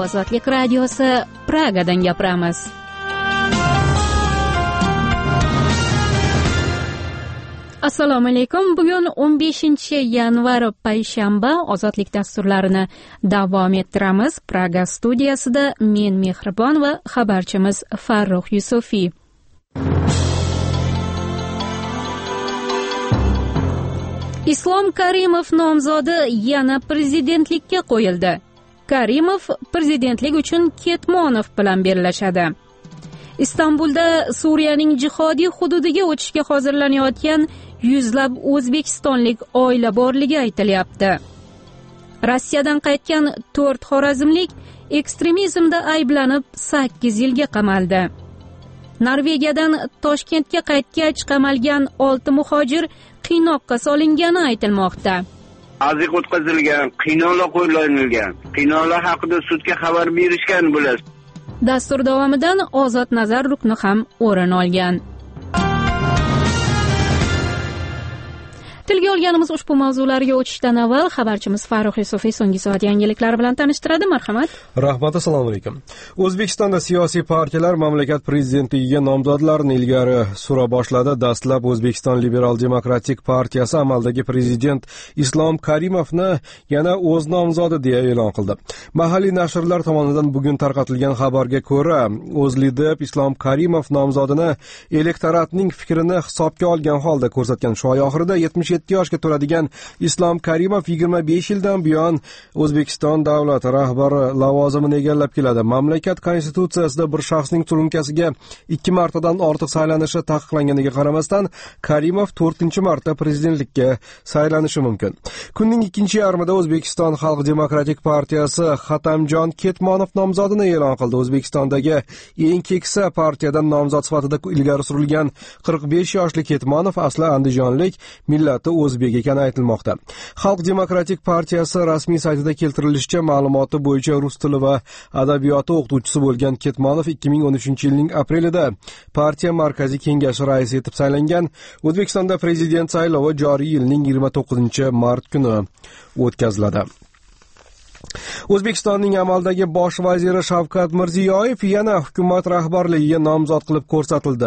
Ozodlik radiosi Pragadan gapiramiz. Assalomu alaykum. Bugun 15-yanvar payshanba. Ozodlik dasturlarini davom ettiramiz. Praga studiyasida men Mehribon va xabarchimiz Farruh Yusufiy. Islom Karimov nomzodi yana prezidentlikka qo'yildi. Karimov prezidentlik uchun Ketmonov bilan bellashadi. Istanbulda Suriyaning jihodiy hududiga o'tishga hozirlanayotgan yuzlab o'zbekistonlik oila borligi aytilyapti. Rossiyadan qaytgan 4 xorazmlik ekstremizmda ayblanib 8 yilga qamaldi. Norvegiyadan Toshkentga qaytgach qamalgan 6 muhojir qiynoqqa solingani aytilmoqda. Aziq o'tkazilgan, qiynoqlar qo'llanilgan. Qiynoqlar haqida sudga xabar berishgan bo'lasiz. Dastur davomidan Ozod nazar rukni ham o'rin olgan. Tilga olganimiz ushbu mavzularga o'tishdan avval xabarchimiz Farruh Yusufiy so'nggi soat yangiliklari bilan tanishtiradi. Marhamat. Rahmat, assalomu alaykum. O'zbekistonda siyosiy partiyalar mamlakat prezidentligiga nomzodlarni ilgari sura boshladi. Dastlab O'zbekiston Liberal Demokratik partiyasi amaldagi prezident Islom Karimovni yana o'z nomzodi deya e'lon qildi. Mahalliy nashrlar tomonidan bugun tarqatilgan xabarga ko'ra, O'zLidep Islom Karimov nomzodini elektoratning fikrini hisobga olgan holda ko'rsatgan. Shu oy oxirida 77 yoshga to'ladigan Islom Karimov 25 yildan buyon O'zbekiston davlat rahbari lavozimini egallab keladi. Mamlakat konstitutsiyasida bir shaxsning surunkasiga 2 martadan ortiq saylanishi taqiqlanganiga qaramasdan, Karimov 4-marta prezidentlikka saylanishi mumkin. Kunning ikkinchi yarmida O'zbekiston Xalq Demokratik partiyasi Xatamjon Ketmonov nomzodini e'lon qildi. O'zbekistondagi eng keksa partiyadan nomzod sifatida ilgari surilgan 45 yoshli Ketmonov asli andijonlik, millati o'zbek ekani aytilmoqda. Xalq Demokratik partiyasi rasmiy saytida keltirilishicha, ma'lumoti bo'yicha rus tili va adabiyoti o'qituvchisi bo'lgan Ketmonov 2013-yilning aprelida partiya markaziy kengashi raisi etib saylangan. O'zbekistonda prezident saylovi joriy yilning 29-mart kuni o'tkaziladi. O'zbekistonning amaldagi bosh vaziri Shavkat Mirziyoyev yana hukumat rahbarligiga nomzod qilib ko'rsatildi.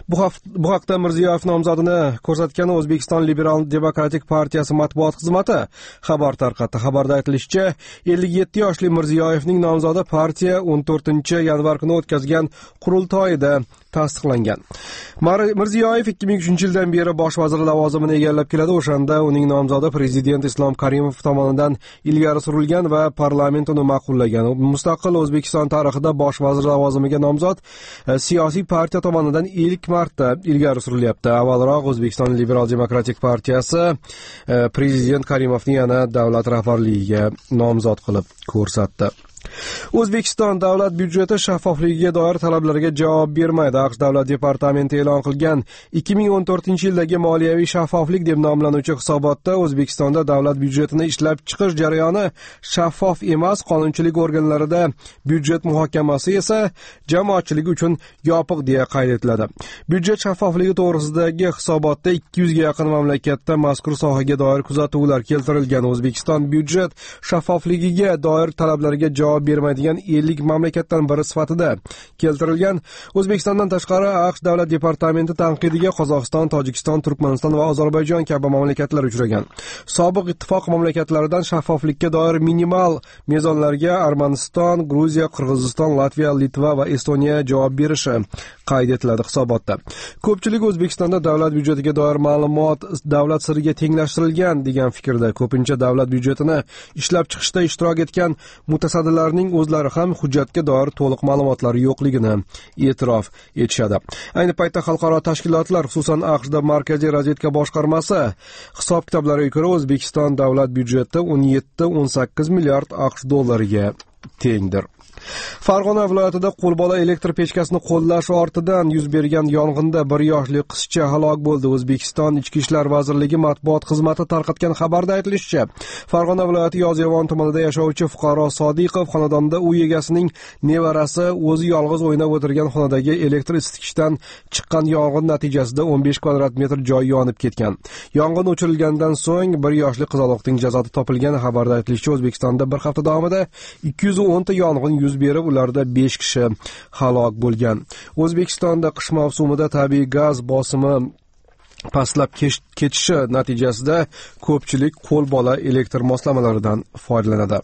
Bu haqda Mirziyoyev nomzodini ko'rsatgan O'zbekiston Liberal Demokratik partiyasi matbuot xizmati xabar tarqatdi. Xabarda aytilishicha, 57 yoshli Mirziyoyevning nomzodi partiya 14-yanvar kuni o'tkazgan qurultoyida tasdiqlangan. Mirziyoyev 2003-yildan beri bosh vazir lavozimini egallab keladi. O'shanda uning nomzodi prezident Islom Karimov tomonidan ilgari surilgan va parlament uni ma'qullagan. Mustaqil O'zbekiston tarixida bosh vazir lavozimiga nomzod siyosiy partiya tomonidan ilk marta ilgari surilyapti. Avvalroq O'zbekiston Liberal Demokratik partiyasi prezident Karimovni yana davlat rahbarligiga nomzod qilib ko'rsatdi. O'zbekiston davlat byudjeti shaffofligiga doir talablarga javob bermaydi. AQSh davlat departamenti e'lon qilgan 2014-yildagi moliyaviy shaffoflik deb nomlanuvchi hisobotda O'zbekistonda davlat byudjetini ishlab chiqish jarayoni shaffof emas, qonunchilik organlarida byudjet muhokamasi esa jamoatchilik uchun yopiq deya qayd etiladi. Byudjet shaffofligi to'g'risidagi hisobotda 200 ga yaqin mamlakatda mazkur sohaga doir kuzatuvlar keltirilgan. O'zbekiston byudjet shaffofligiga doir talablarga javob bermaydigan 50 mamlakatdan biri sifatida keltirilgan. O'zbekistondan tashqari AQSh davlat departamenti tanqidiga Qozog'iston, Tojikiston, Turkmaniston va Ozarbayjon kabi mamlakatlar uchragan. Sobiq ittifoq mamlakatlaridan shaffoflikka doir minimal mezonlarga Armaniston, Gruziya, Qirg'iziston, Latviya, Litva va Estoniya javob berishi qayd etiladi hisobotda. Ko'pchilik O'zbekistonda davlat byudjetiga doir ma'lumot davlat siriga tenglashtirilgan degan fikrda. Ko'pincha davlat byudjetini ishlab chiqishda ishtirok etgan mutasaddilarning o'zlari ham hujjatga doir to'liq ma'lumotlar yo'qligini e'tirof etishadi. Ayni paytda xalqaro tashkilotlar, xususan AQShda Markaziy razvedka boshqarmasi hisob-kitoblariga ko'ra O'zbekiston davlat byudjeti 17-18 milliard AQSh dollariga tengdir. Farg'ona viloyatida qo'lbola elektr pechkasini qo'llash ortidan yuz bergan yong'inda 1 yoshli qizcha halok bo'ldi. O'zbekiston Ichki ishlar vazirligi matbuot xizmati tarqatgan xabarda aytilishicha, Farg'ona viloyati Yozyovon tumanida yashovchi fuqaro Sodiqov xonadonda uy egasining nevarasi o'zi yolg'iz o'ynab o'tirgan xonadagi elektr isitgichdan chiqqan yong'in natijasida 15 kvadrat metr joy yonib ketgan. Yong'in o'chirilgandan so'ng 1 yoshli qizaloqning jasadi topilgan. Xabarda aytilishicha, O'zbekistonda bir hafta davomida 210 ta yong'in yuz berib, ularda 5 kishi halok bo'lgan. O'zbekistonda qish mavsumida tabiiy gaz bosimi pastlab ketishi natijasida ko'pchilik qo'lbola elektr moslamalaridan foydalanadi.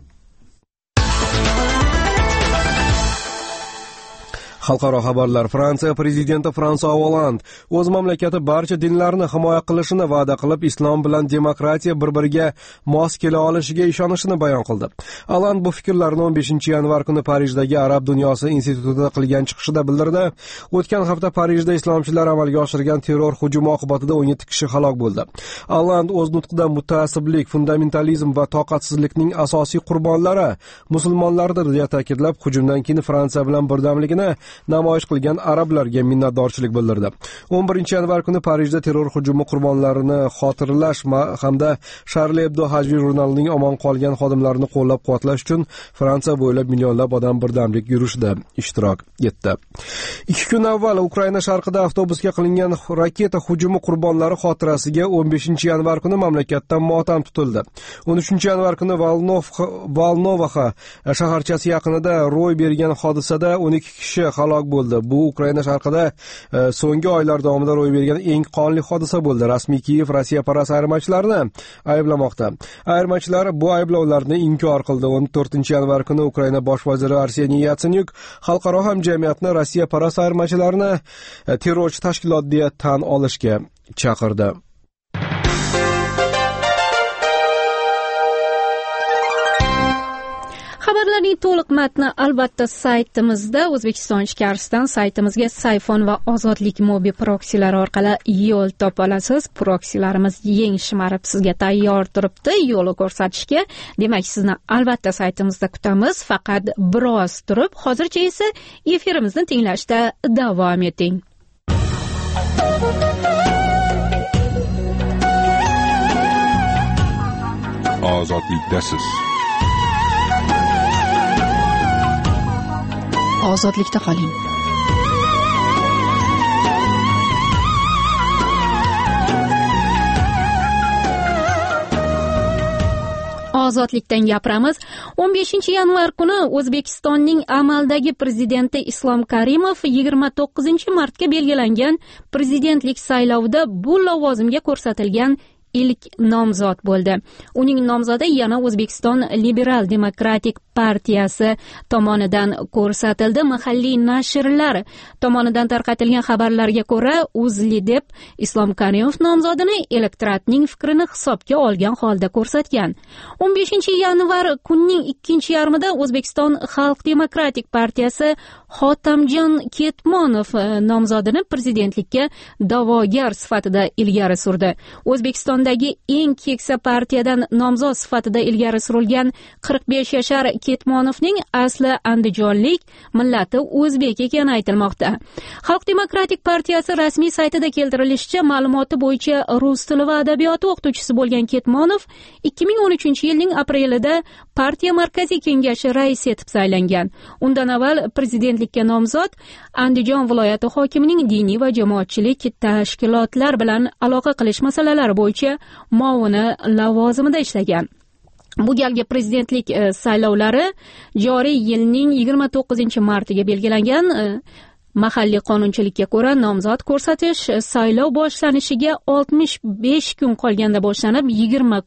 Xalqaro xabarlar. Fransiya prezidenti François Hollande o'z mamlakati barcha dinlarni himoya qilishini va'da qilib, islom bilan demokratiya bir-biriga mos kela olishiga ishonishini bayon qildi. Hollande bu fikrlarni 15-yanvar kuni Parijdagi Arab dunyosi institutida qilgan chiqishida bildirdi. O'tgan hafta Parijda islomchilar amalga oshirgan terror hujumi oqibatida 17 kishi halok bo'ldi. Hollande o'z nutqida mutaassiblik, fundamentalizm va toqatsizlikning asosiy qurbonlari musulmonlardir deya ta'kidlab, hujumdan keyin Fransiya bilan birdamligini namoyish qilgan arablarga minnatdorchilik bildirdi. 11-yanvar kuni Parijda terror hujumi qurbonlarini xotirlash hamda Charlie Hebdo hajviy jurnalining omon qolgan xodimlarini qo'llab-quvvatlash uchun Fransiya bo'ylab millionlab odam birdamlik yurishida ishtirok etdi. 2 kun avval Ukraina sharqida avtobusga qilingan raketa hujumi qurbonlari xotirasiga 15-yanvar kuni mamlakatda motam tutildi. 13-yanvar kuni Volnovaxa shaharchasi yaqinida ro'y bergan hodisada 12 kishi halok bo'ldi. Bu Ukraina sharqida so'nggi oylar davomida ro'y bergan eng qonli hodisa bo'ldi. Rasmiy Kiyev Rossiya parast ayirmachilarni ayblamoqda. Ayirmachilar bu ayblovlarni inkor qildi. 14-yanvar kuni Ukraina bosh vaziri Arseniy Yatsenyuk xalqaro hamjamiyatni Rossiya parast ayirmachilarni terrorchi tashkilot deya tan olishga chaqirdi. Xabarlarning to'liq matni albatta saytimizda, O'zbekiston ichkarisidan saytimizga Sayfon va Ozodlik mobil proksilari orqali yo'l topa olasiz. Proksilarimiz yeng shimarib sizga tayyor turibdi yo'lni ko'rsatishga. Demak, sizni albatta saytimizda kutamiz. Faqat biroz turib, hozircha esa efirimizni tinglashda davom eting. Ozodlikdasiz. Ozodlikda qoling. Ozodlikdan gapiramiz. 15-yanvar kuni O'zbekistonning amaldagi prezidenti Islom Karimov 29-martga belgilangan prezidentlik saylovida bu lavozimga ko'rsatilgan ilk nomzod bo'ldi. Uning nomzodi yana O'zbekiston Liberal Demokratik partiyasi tomonidan ko'rsatildi. Mahalliy nashrlar tomonidan tarqatilgan xabarlarga ko'ra, UzLidep Islom Karimov nomzodini elektoratning fikrini hisobga olgan holda ko'rsatgan. 15-yanvar kunning ikkinchi yarmida O'zbekiston Xalq Demokratik partiyasi Hotamjon Ketmonov nomzodini prezidentlikka da'vogar sifatida ilgari surdi. O'zbekistondagi eng keksa partiyadan nomzod sifatida ilgari surilgan 45 yashar Ketmonovning asli andijonlik, millati o'zbek ekani aytilmoqda. Xalq Demokratik partiyasi rasmiy saytida keltirilishicha, ma'lumoti bo'yicha rus tili va adabiyoti o'qituvchisi bo'lgan Ketmonov 2013-yilning aprelida partiya markaziy kengashi raisi etib saylangan. Undan avval prezidentlikka nomzod Andijon viloyati hokimining diniy va jamoatchilik tashkilotlar bilan aloqa qilish masalalari bo'yicha muavini lavozimida ishlagan. Bu galgi prezidentlik saylovlari joriy yilning 29-martiga belgilangan. Mahalliy qonunchilikka ko'ra nomzod ko'rsatish saylov boshlanishiga 65 kun qolganda boshlanib, 20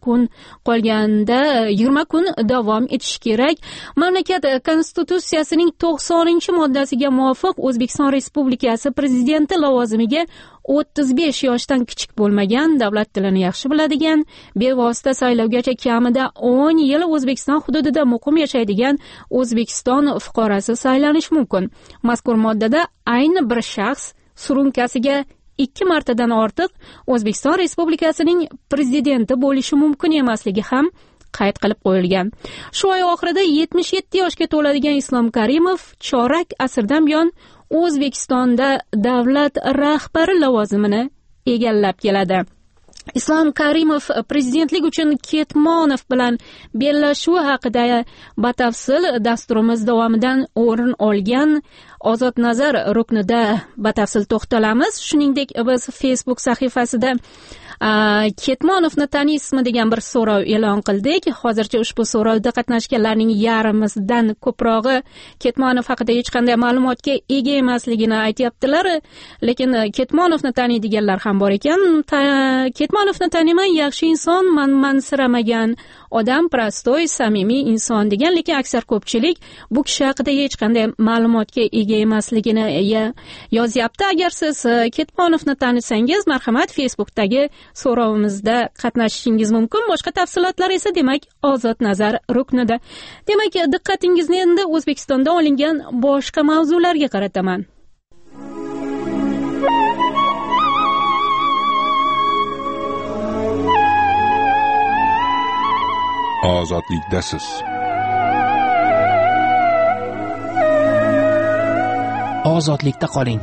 kun davom etishi kerak. Mamlakat konstitutsiyasining 90-moddasiga muvofiq O'zbekiston Respublikasi prezidenti lavozimiga 35 yoshdan kichik bo'lmagan, davlat tilini yaxshi biladigan, bevosita saylovgacha kamida 10 yil O'zbekiston hududida muqim yashaydigan O'zbekiston fuqarosi saylanish mumkin. Mazkur moddada ayni bir shaxs surunkasiga 2 martadan ortiq O'zbekiston Respublikasining prezidenti bo'lishi mumkin emasligi ham qayd qilib qo'yilgan. Shu oy oxirida 77 yoshga to'ladigan Islom Karimov chorak asrdan buyon O'zbekistonda davlat rahbari lavozimini egallab keladi. Islom Karimov prezidentlik uchun Ketmonov bilan bellashuvi haqida batafsil dasturimiz davomidan o'rin olgan Ozod nazar ruknida batafsil to'xtalamiz. Shuningdek, biz Facebook sahifasida Ketmonovni taniysizmi degan bir so'rov e'lon qildik. Hozircha ushbu so'rovda qatnashganlarning yarimidan ko'prog'i Ketmonov haqida hech qanday ma'lumotga ega emasligini aytyaptilar. Lekin Ketmonovni taniydiganlar ham bor ekan. Ketmonovni taniman, yaxshi inson, mansiramagan odam, prostoy, samimiy inson degan, lekin aksar ko'pchilik bu kishi haqida hech qanday ma'lumotga ega emasligini yozyapti. Agar siz Ketmonovni tanisangiz, marhamat, Facebookdagi so'rovimizda qatnashishingiz mumkin. Boshqa tafsilotlar esa demak Ozod nazar ruknida. Demak, diqqatingizni endi O'zbekistonda olingan boshqa mavzularga qarataman. Ozodlikdasiz. Ozodlikda qoling.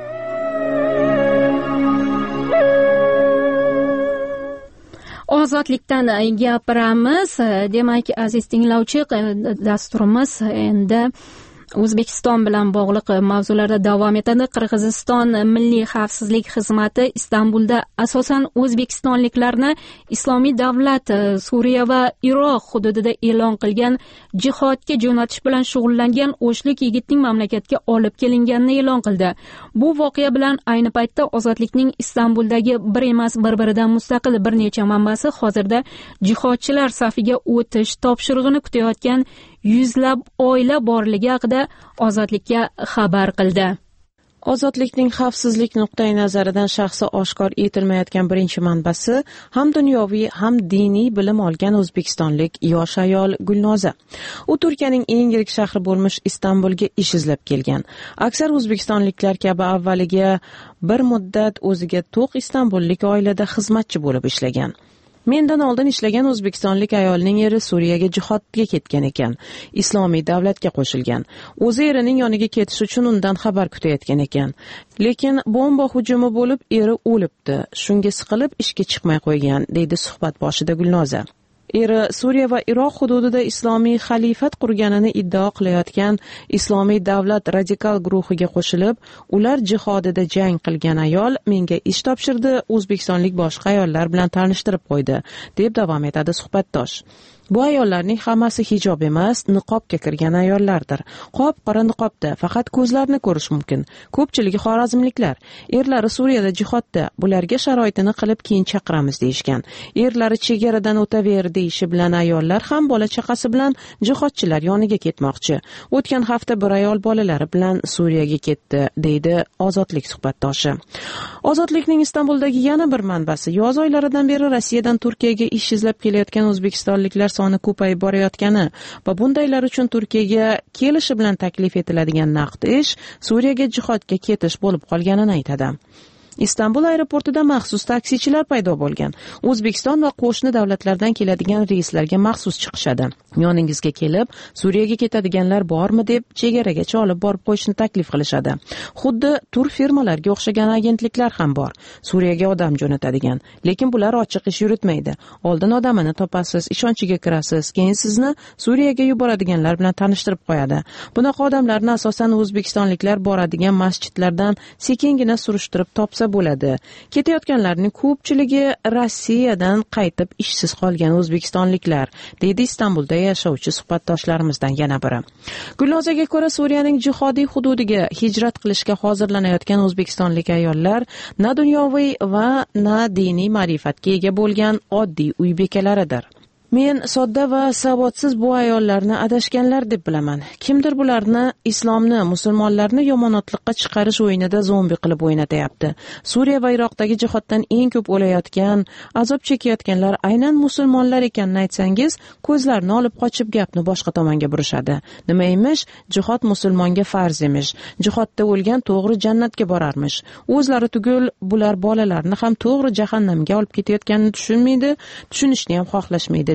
Ozodlikdan gapiramiz. Demak, aziz tinglovchi, dasturimiz endi O'zbekiston bilan bog'liq mavzularda davom etadi. Qirg'iziston Milliy xavfsizlik xizmati Istanbulda asosan o'zbekistonliklarni Islomiy davlat Suriya va Iroq hududida e'lon qilgan jihodga jo'natish bilan shug'ullangan o'shlik yigitning mamlakatga olib kelinganini e'lon qildi. Bu voqea bilan ayni paytda Ozodlikning Istanbuldagi bir emas, bir-biridan mustaqil bir necha manbasi hozirda jihodchilar safiga o'tish topshirig'ini kutayotgan yuzlab oila borligi haqida Ozodlikka xabar qildi. Ozodlikning xavfsizlik nuqtai nazaridan shaxsi oshkor etilmayotgan birinchi manbasi ham dunyoviy ham diniy bilim olgan o'zbekistonlik yosh ayol Gulnoza. U Turkiyaning eng yirik shahri bo'lmish Istanbulga ish izlab kelgan. Aksar o'zbekistonliklar kabi avvaliga bir muddat o'ziga to'q istanbullik oilada xizmatchi bo'lib ishlagan. Mendan oldin ishlagan o'zbekistonlik ayolning eri Suriyaga jihodga ketgan ekan. Islomiy davlatga qo'shilgan. O'zi erining yoniga ketish uchun undan xabar kutayotgan ekan. Lekin bomba hujumi bo'lib, eri o'libdi. Shunga siqilib ishga chiqmay qo'ygan, deydi suhbat boshida Gulnoza. Eri Suriya va Iroq hududida islomiy xalifat qurganini iddao qilayotgan Islomiy davlat radikal guruhiga qo'shilib, ular jihodida jang qilgan ayol menga ish topshirdi, o'zbekistonlik boshqa ayollar bilan tanishtirib qo'ydi, deb davom etadi suhbatdosh. Bu ayollarning hammasi hijob emas, niqobga kirgan ayollardir. Qop-qora niqobda, faqat ko'zlarini ko'rish mumkin. Ko'pchiligi xorazmliklar. Erlari Suriyada jihodda, bularga sharoitini qilib keyin chaqiramiz deyishgan. Erlari chegaradan o'taver deyishi bilan ayollar ham bola chaqasi bilan jihodchilar yoniga ketmoqchi. O'tgan hafta bir ayol bolalari bilan Suriyaga ketdi, deydi Ozodlik suhbatdoshi. Ozodlikning Istanbuldagi yana bir manbasi yoz oylaridan beri Rossiyadan Turkiyaga ish izlab kelayotgan o'zbekistonliklar soni ko'payib borayotgani va bundaylar uchun Turkiyaga kelishi bilan taklif etiladigan naqd ish Suriyaga jihodga ketish bo'lib qolganini aytadi. Istanbul aeroportida maxsus taksichilar paydo bo'lgan. O'zbekiston va qo'shni davlatlardan keladigan reyslarga maxsus chiqishadi. Yoningizga kelib, Suriyaga ketadiganlar bormi deb chegaragacha olib borib qo'yishni taklif qilishadi. Xuddi tur firmalarga o'xshagan agentliklar ham bor. Suriyaga odam jo'natadigan, lekin bular ochiq ish yuritmaydi. Oldin odamini topasiz, ishonchiga kirasiz, keyin sizni Suriyaga yuboradiganlar bilan tanishtirib qo'yadi. Bunaqa odamlarni asosan o'zbekistonliklar boradigan masjidlardan sekingina surishtirib topsa bo'ladi. Ketayotganlarning ko'pchiligi Rossiyadan qaytib ishsiz qolgan o'zbekistonliklar, deydi Istanbulda yashovchi suhbatdoshlarimizdan yana biri. Gulnozaga ko'ra, Suriyaning jihodiy hududiga hijrat qilishga hozirlanayotgan o'zbekistonlik ayollar na dunyoviy va na diniy ma'rifatga ega bo'lgan oddiy uy bekalaridir. Men sodda va savodsiz bu ayollarni adashganlar deb bilaman. Kimdir bularni islomni, musulmonlarni yomonotliqqa chiqarish o'yinida zombi qilib o'ynatyapti. Suriya va Iroqdagi jihoddan eng ko'p o'layotgan, azob chekayotganlar aynan musulmonlar ekanini aytsangiz, ko'zlarini olib qochib gapni boshqa tomonga burishadi. Nima emish? Jihod musulmonga farz emish. Jihodda o'lgan to'g'ri jannatga borarmish. O'zlari tugul bular bolalarni ham to'g'ri jahannamga olib ketayotganini tushunmaydi, tushunishni ham xohlashmaydi,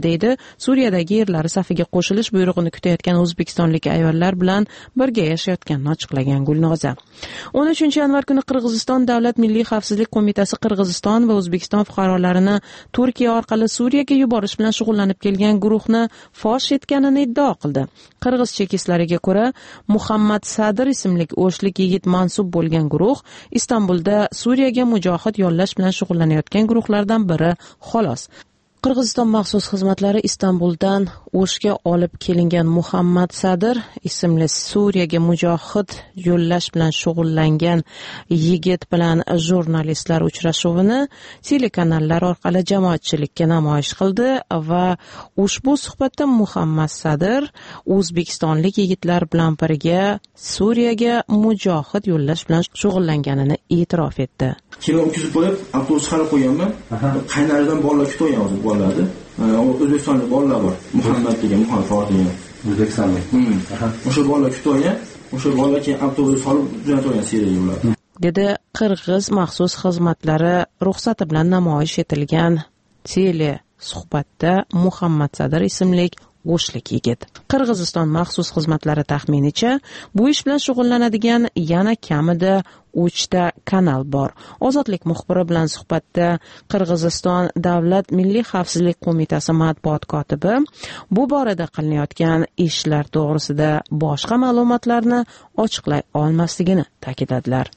deydi Suriyadagi erlari safiga qo'shilish buyrug'ini kutayotgan o'zbekistonlik ayollar bilan birga yashayotganini ochiqlagan Gulnoza. 13-yanvar kuni Qirg'iziston Davlat Milliy xavfsizlik qo'mitasi Qirg'iziston va O'zbekiston fuqarolarini Turkiya orqali Suriyaga yuborish bilan shug'ullanib kelgan guruhni fosh etganini iddao qildi. Qirg'iz chekislariga ko'ra, Muhammad Sadir ismli o'shlik yigit mansub bo'lgan guruh Istanbulda Suriyaga mujohid yollash bilan shug'ullanayotgan guruhlardan biri xolos. Qirg'iziston maxsus xizmatlari Istanbuldan O'shga olib kelingan Muhammad Sadir ismli Suriyaga mujohid yo'llash bilan shug'ullangan yigit bilan jurnalistlar uchrashuvini telekanallar orqali jamoatchilikka namoyish qildi va ushbu suhbatda Muhammad Sadir o'zbekistonlik yigitlar bilan birga Suriyaga mujohid yo'llash bilan shug'ullanganini e'tirof etdi. Keyin o'tkazib qo'yib, avtobus qarab qo'yganman. Qaynaridan bolalar kutib o'ynagan bolalarni. O'zbekistonlik bolalar bor. Muhammad degan, Muhammad degan. O'zbekistonlik. O'sha bolalar kutib o'ynagan. O'sha bolalar keyin avtobus solib jo'natib o'ynagan Suriyaga ular. Dedi Qirg'iz maxsus xizmatlari ruxsati bilan namoyish etilgan tele suhbatda Muhammad Sadir ismli o'shlik yigit. Qirg'iziston maxsus xizmatlari taxminicha bu ish bilan shug'ullanadigan yana kamida 3 ta kanal bor. Ozodlik muxbiri bilan suhbatda Qirg'iziston Davlat Milliy xavfsizlik qo'mitasi matbuot kotibi bu borada qilinayotgan ishlar to'g'risida boshqa ma'lumotlarni ochiqlay olmasligini ta'kidladilar.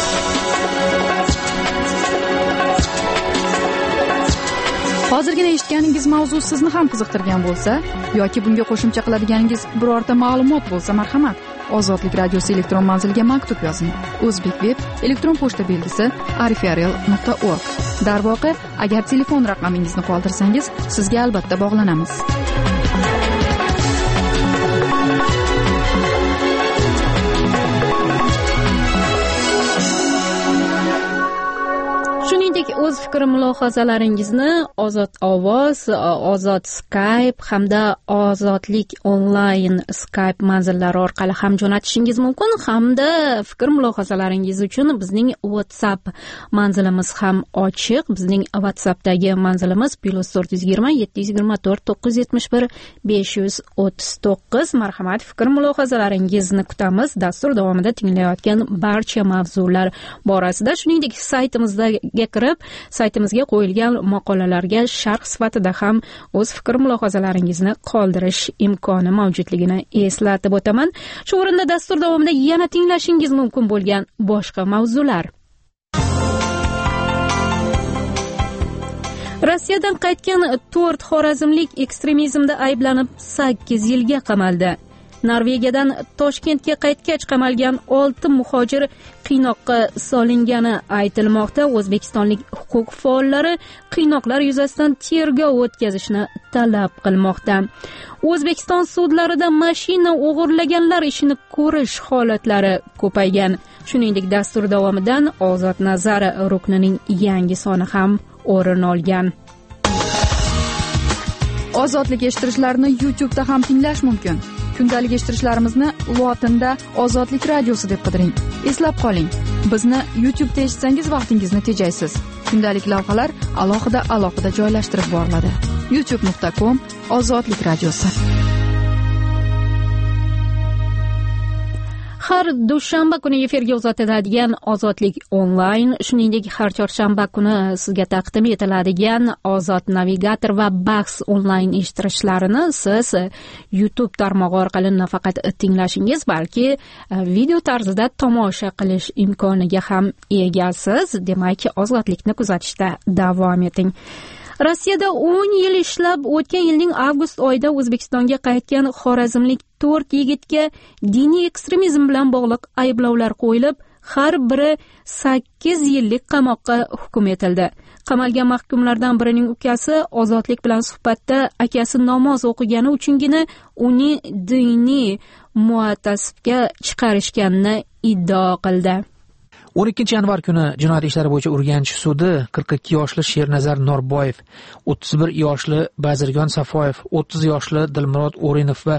Hozirgina eshitganingiz mavzu sizni ham qiziqtirgan bo'lsa yoki bunga qo'shimcha qiladiganingiz birorta ma'lumot bo'lsa, marhamat, Ozodlik radiosi elektron manziliga maktub yozing. O'zbek web elektron pochta belgisi arifiarel.org. Darvoqe, agar telefon raqamingizni qoldirsangiz, sizga albatta bog'lanamiz. Shuningdek, o'z fikr mulohazalaringizni Ozod ovoz, Ozod Skype hamda Ozodlik onlayn Skype manzillari orqali ham jo'natishingiz mumkin, hamda fikr mulohazalaringiz uchun bizning WhatsApp manzilimiz ham ochiq. Bizning WhatsAppdagi manzilimiz +420 724 971 539. Marhamat, fikr mulohazalaringizni kutamiz. Dastur davomida tinglayotgan barcha mavzular borasida, shuningdek, saytimizga kirib, saytimizga qo'yilgan maqolalarga sharh sifatida ham o'z fikr mulohazalaringizni qoldirish imkoni mavjudligini eslatib o'taman. Shu o'rinda dastur davomida yana tinglashingiz mumkin bo'lgan boshqa mavzular. Rossiyadan qaytgan 4 xorazmlik ekstremizmda ayblanib 8 yilga qamaldi. Norvegiyadan Toshkentga qaytgach qamalgan 6 muhojir qiynoqqa solingani aytilmoqda. O'zbekistonlik huquq faollari qiynoqlar yuzasidan tergov o'tkazishni talab qilmoqda. O'zbekiston sudlarida mashina o'g'irlaganlar ishini ko'rish holatlari ko'paygan. Shuningdek, dastur davomidan Ozod nazar ruknining yangi soni ham o'rin olgan. Ozodlik eshittirishlarini YouTube'da ham tinglash mumkin. Kundalik eshittirishlarimizni lotinda Ozodlik radiosi deb qidiring. Eslab qoling, bizni YouTube'da eshitsangiz vaqtingizni tejaysiz. Kundalik lavhalar alohida joylashtirib boriladi. youtube.com/Ozodlik radiosi. Har dushanba kuni efirga uzatiladigan Ozodlik onlayn, shuningdek har chorshanba kuni sizga taqdim etiladigan Ozod navigator va bahs onlayn eshittirishlarini siz YouTube tarmog'i orqali nafaqat tinglashingiz, balki video tarzida tomosha qilish imkoniga ham egasiz. Demak, Ozodlikni kuzatishda davom eting. Rossiyada 10 yil ishlab o'tgan yilning avgust oyida O'zbekistonga qaytgan xorazmlik 4 yigitga diniy ekstremizm bilan bog'liq ayblovlar qo'yilib, har biri 8 yillik qamoqqa hukm etildi. Qamalgan mahkumlardan birining ukasi Ozodlik bilan suhbatda akasi namoz o'qigani uchungina uni diniy muattasibga chiqarishganini iddao qildi. 12 yanvar kuni jinoyat ishlari bo'yicha Urganch sudi 42 yoshli Shernazar Norboyev, 31 yoshli Bazirgon Safoyev, 30 yoshli Dilmurod O'rinov va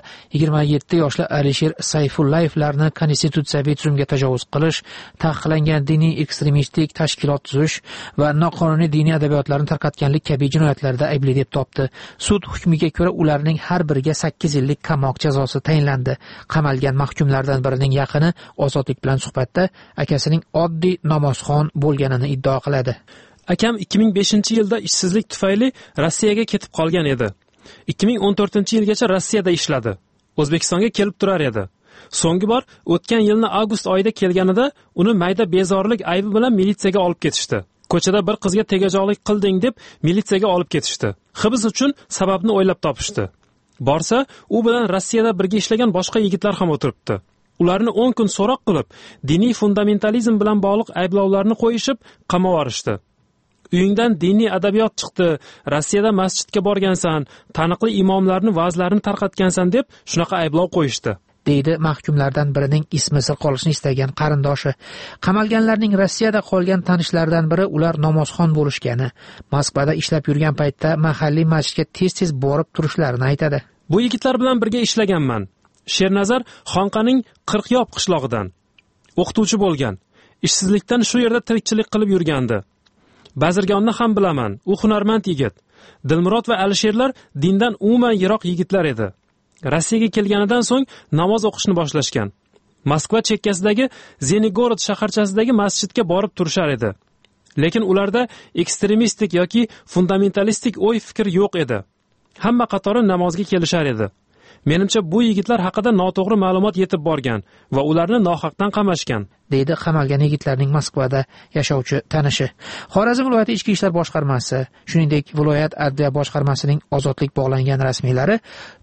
27 yoshli Alisher Sayfullayevlarni konstitutsiyaviy tuzumga tajovuz qilish, taqiqlangan diniy ekstremistik tashkilot tuzish va noqonuniy diniy adabiyotlarni tarqatganlik kabi jinoyatlarda aybli deb topdi. Sud hukmiga ko'ra ularning har biriga 8 yillik qamoq jazosi tayinlandi. Qamalgan mahkumlardan birining yaqini Ozodlik bilan suhbatda akasining oddiy namozxon bo'lganini iddao qiladi. Akam 2005-yilda ishsizlik tufayli Rossiyaga ketib qolgan edi. 2014-yilgacha Rossiyada ishladi. O'zbekistonga kelib turar edi. So'nggi bor o'tgan yilning avgust oyida kelganida uni mayda bezorilik aybi bilan militsiyaga olib ketishdi. Ko'chada bir qizga tegajoqlik qilding deb militsiyaga olib ketishdi. Hibs uchun sababni o'ylab topishdi. Borsa, u bilan Rossiyada birga ishlagan boshqa yigitlar ham o'tiribdi. Ularni 10 kun so'roq qilib, diniy fundamentalizm bilan bog'liq ayblovlarni qo'yishib, qamab yuborishdi. Uyingdan diniy adabiyot chiqdi, Rossiyada masjidga borgansan, taniqli imomlarni va'zlarini tarqatgansan deb shunaqa ayblov qo'yishdi, deydi mahkumlardan birining ismi sir qolishini istagan qarindoshi. Qamalganlarning Rossiyada qolgan tanishlaridan biri ular namozxon bo'lishgani, Moskvada ishlab yurgan paytda mahalliy masjidga tez-tez borib turishlarini aytadi. Bu yigitlar bilan birga ishlaganman. Shernazar Xonqaning Qirqyob qishlog'idan o'qituvchi bo'lgan. Ishsizlikdan shu yerda tirikchilik qilib yurgandi. Bazirgonni ham bilaman. U hunarmand yigit. Dilmurod va Alisherlar dindan umuman yiroq yigitlar edi. Rossiyaga kelganidan so'ng namoz o'qishni boshlashgan. Moskva chekkasidagi Zenigorod shaharchasidagi masjidga borib turishar edi. Lekin ularda ekstremistik yoki fundamentalistik o'y fikr yo'q edi. Hamma qatori namozga kelishar edi. Menimcha bu yigitlar haqida noto'g'ri ma'lumot yetib borgan va ularni nohaqdan qamashgan, deydi qamalgan yigitlarning Moskvada yashovchi tanishi. Xorazm viloyati ichki ishlar boshqarmasi, shuningdek viloyat adliya boshqarmasining ozodlik bog'langan rasmiylari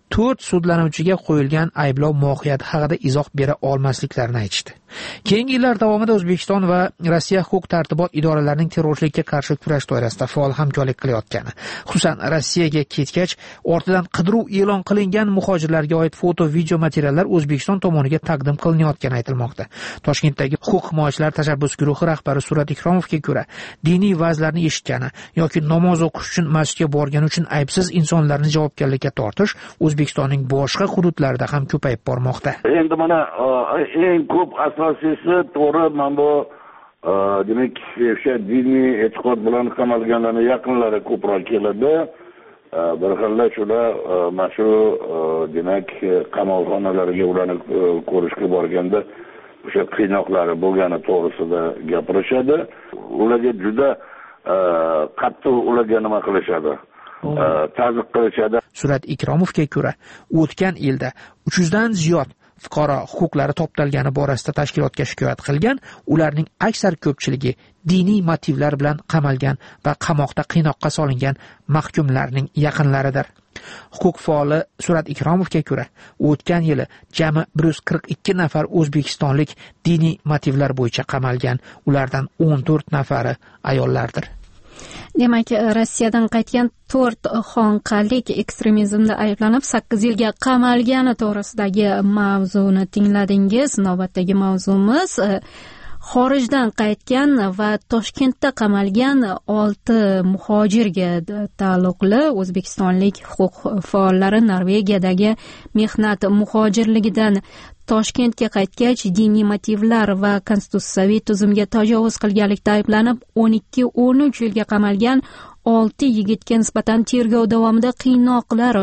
4 sudlanuvchiga qo'yilgan ayblov mohiyati haqida izoh bera olmasliklarini aytishdi. Keyingi yillar davomida O'zbekiston va Rossiya huquq-tartibot idoralarining terrorchilikka qarshi kurash doirasida faol hamkorlik qilayotgani, xususan Rossiyaga ketgach ortidan qidiruv e'lon qilingan muhojirlarga oid foto-video materiallar O'zbekiston tomoniga taqdim qilinayotgani aytilmoqda. Toshkentdagi huquq himoyachilar tashabbus guruhi rahbari Surat Ikromovga ko'ra, diniy va'zlarni eshitgani yoki namoz o'qish uchun masjidga borgani uchun aybsiz insonlarni javobgarlikka tortish O'zbekistonning boshqa hududlarida ham ko'payib bormoqda. Endi mana eng ko'p asosiysi to'g'ri, mana bu demak o'sha diniy e'tiqod bilan qamalganlarning yaqinlari ko'proq keladi. Bir xilda shular mana shu demak qamoqxonalarga ularni ko'rishga borganda o'sha qiynoqlari bo'lgani to'g'risida gapirishadi. Ularga juda qattiq ularga nima qilishadi? Ta'zim qilishadi. Surat Ikromovga ko'ra, o'tgan yilda 300 dan ziyod fuqaro huquqlari toptalgani borasida tashkilotga shikoyat qilgan, ularning aksar ko'pchiligi diniy motivlar bilan qamalgan va qamoqda qiynoqqa solingan mahkumlarning yaqinlaridir. Huquq faoli Surat Ikromovga ko'ra, o'tgan yili jami 142 nafar o'zbekistonlik diniy motivlar bo'yicha qamalgan, ulardan 14 nafari ayollardir. Demak, Rossiyadan qaytgan 4 xonqalik ekstremizmda ayblanib 8 yilga qamalgani to'g'risidagi mavzuni tingladingiz. Navbatdagi mavzumiz xorijdan qaytgan va Toshkentda qamalgan 6 muhojirga taalluqli. O'zbekistonlik huquq faollari Norvegiyadagi mehnat muhojirligidan Toshkentga qaytgach diniy motivlar va konstitutsiyaviy tuzumga tajovuz qilganlikda ayblanib 12-13 yilga qamalgan 6 yigitga nisbatan tergov davomida qiynoqlar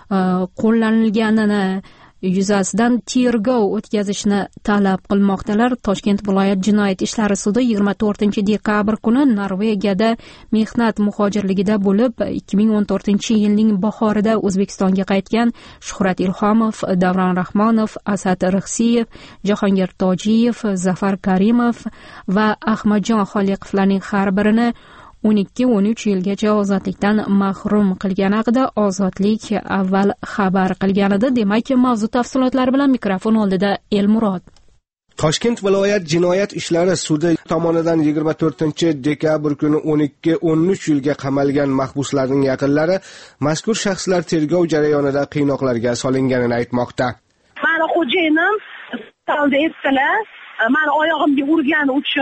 qo'llanilganini yuzasidan tergov o'tkazishni talab qilmoqdalar. Toshkent viloyat jinoyat ishlari sudi 24-dekabr kuni Norvegiyada mehnat muhojirligida bo'lib 2014-yilning bahorida O'zbekistonga qaytgan Shuhrat Ilhomov, Davron Rahmonov, Asad Rixsiyev, Jahongir Tojiyev, Zafar Karimov va Ahmadjon Xoliqovlarning har birini 12-13 yilgacha ozodlikdan mahrum qilgani haqida Ozodlik avval xabar qilgan edi. Demak, mavzu tafsilotlari bilan mikrofon oldida Elmurod. Toshkent viloyat jinoyat ishlari sudi tomonidan 24-dekabr kuni 12-13 yilga qamalgan mahbuslarning yaqinlari mazkur shaxslar tergov jarayonida qiynoqlarga solinganini aytmoqda. Meni xo'jayinim salda etdilar. Meni oyog'imga urgani uchun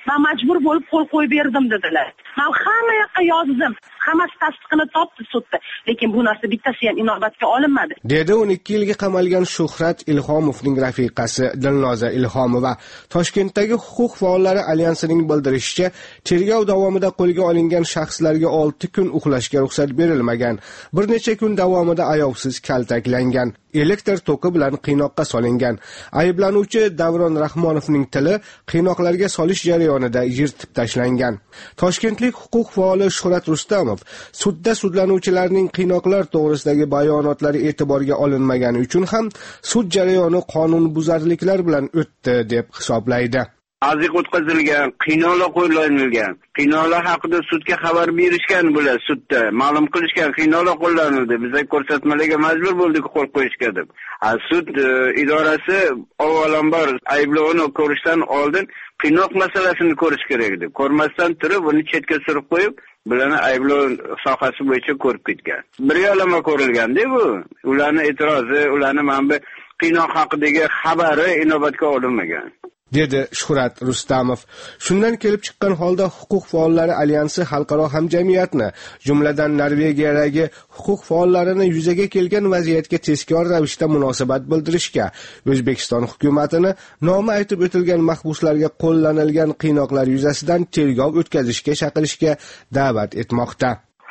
men majbur bo'lib qo'l qo'yib berdim dedilar. Men hamma yoqqa yozdim. Hammasi tasdiqini topdi sudda. Lekin bu narsa bittasi ham inobatga olinmadi. Dedi 12 yilga qamalgan Shuhrat Ilhomovning rafiqasi Dilnoza Ilhomova. Toshkentdagi huquq faollari alyansining bildirishicha, tergov davomida qo'lga olingan shaxslarga 6 kun uxlashga ruxsat berilmagan. Bir necha kun davomida ayovsiz kaltaklangan, elektr toki bilan qiynoqqa solingan. Ayblanuvchi Davron Rahmonovning tili qiynoqlarga solish jarayonida yirtib tashlangan. Toshkentlik huquq faoli Shuhrat Rustamov sudda sudlanuvchilarning qiynoqlar to'g'risidagi bayonotlari e'tiborga olinmagani uchun ham sud jarayoni qonunbuzarliklar bilan o'tdi deb hisoblaydi. Aziq o'tkazilgan, qiynoqlar qo'llanilgan. Qiynoqlar haqida sudga xabar berishgan bular sudda, ma'lum qilishgan qiynoqlar qo'llanildi. Biz ko'rsatmalarga majbur bo'ldik qo'l qo'yishga deb. Sud idorasi avvalambor ayblovni ko'rishdan oldin qiynoq masalasini ko'rish kerak edi. Ko'rmasdan turib uni chetga surib qo'yib, bularni ayblov sohasi bo'yicha ko'rib ketgan. Bir yo'lama ko'rilganda bu, ularning e'tirozi, ularning manba qiynoq haqidagi xabari inobatga olinmagan. Dedi Shuhrat Rustamov. Shundan kelib chiqqan holda huquq faollari alyansi xalqaro hamjamiyatni, jumladan Norvegiyadagi huquq faollarini yuzaga kelgan vaziyatga tezkor ravishda munosabat bildirishga, O'zbekiston hukumatini nomi aytib o'tilgan mahbuslarga qo'llanilgan qiynoqlar yuzasidan tergov o'tkazishga chaqirishga da'vat etmoqda.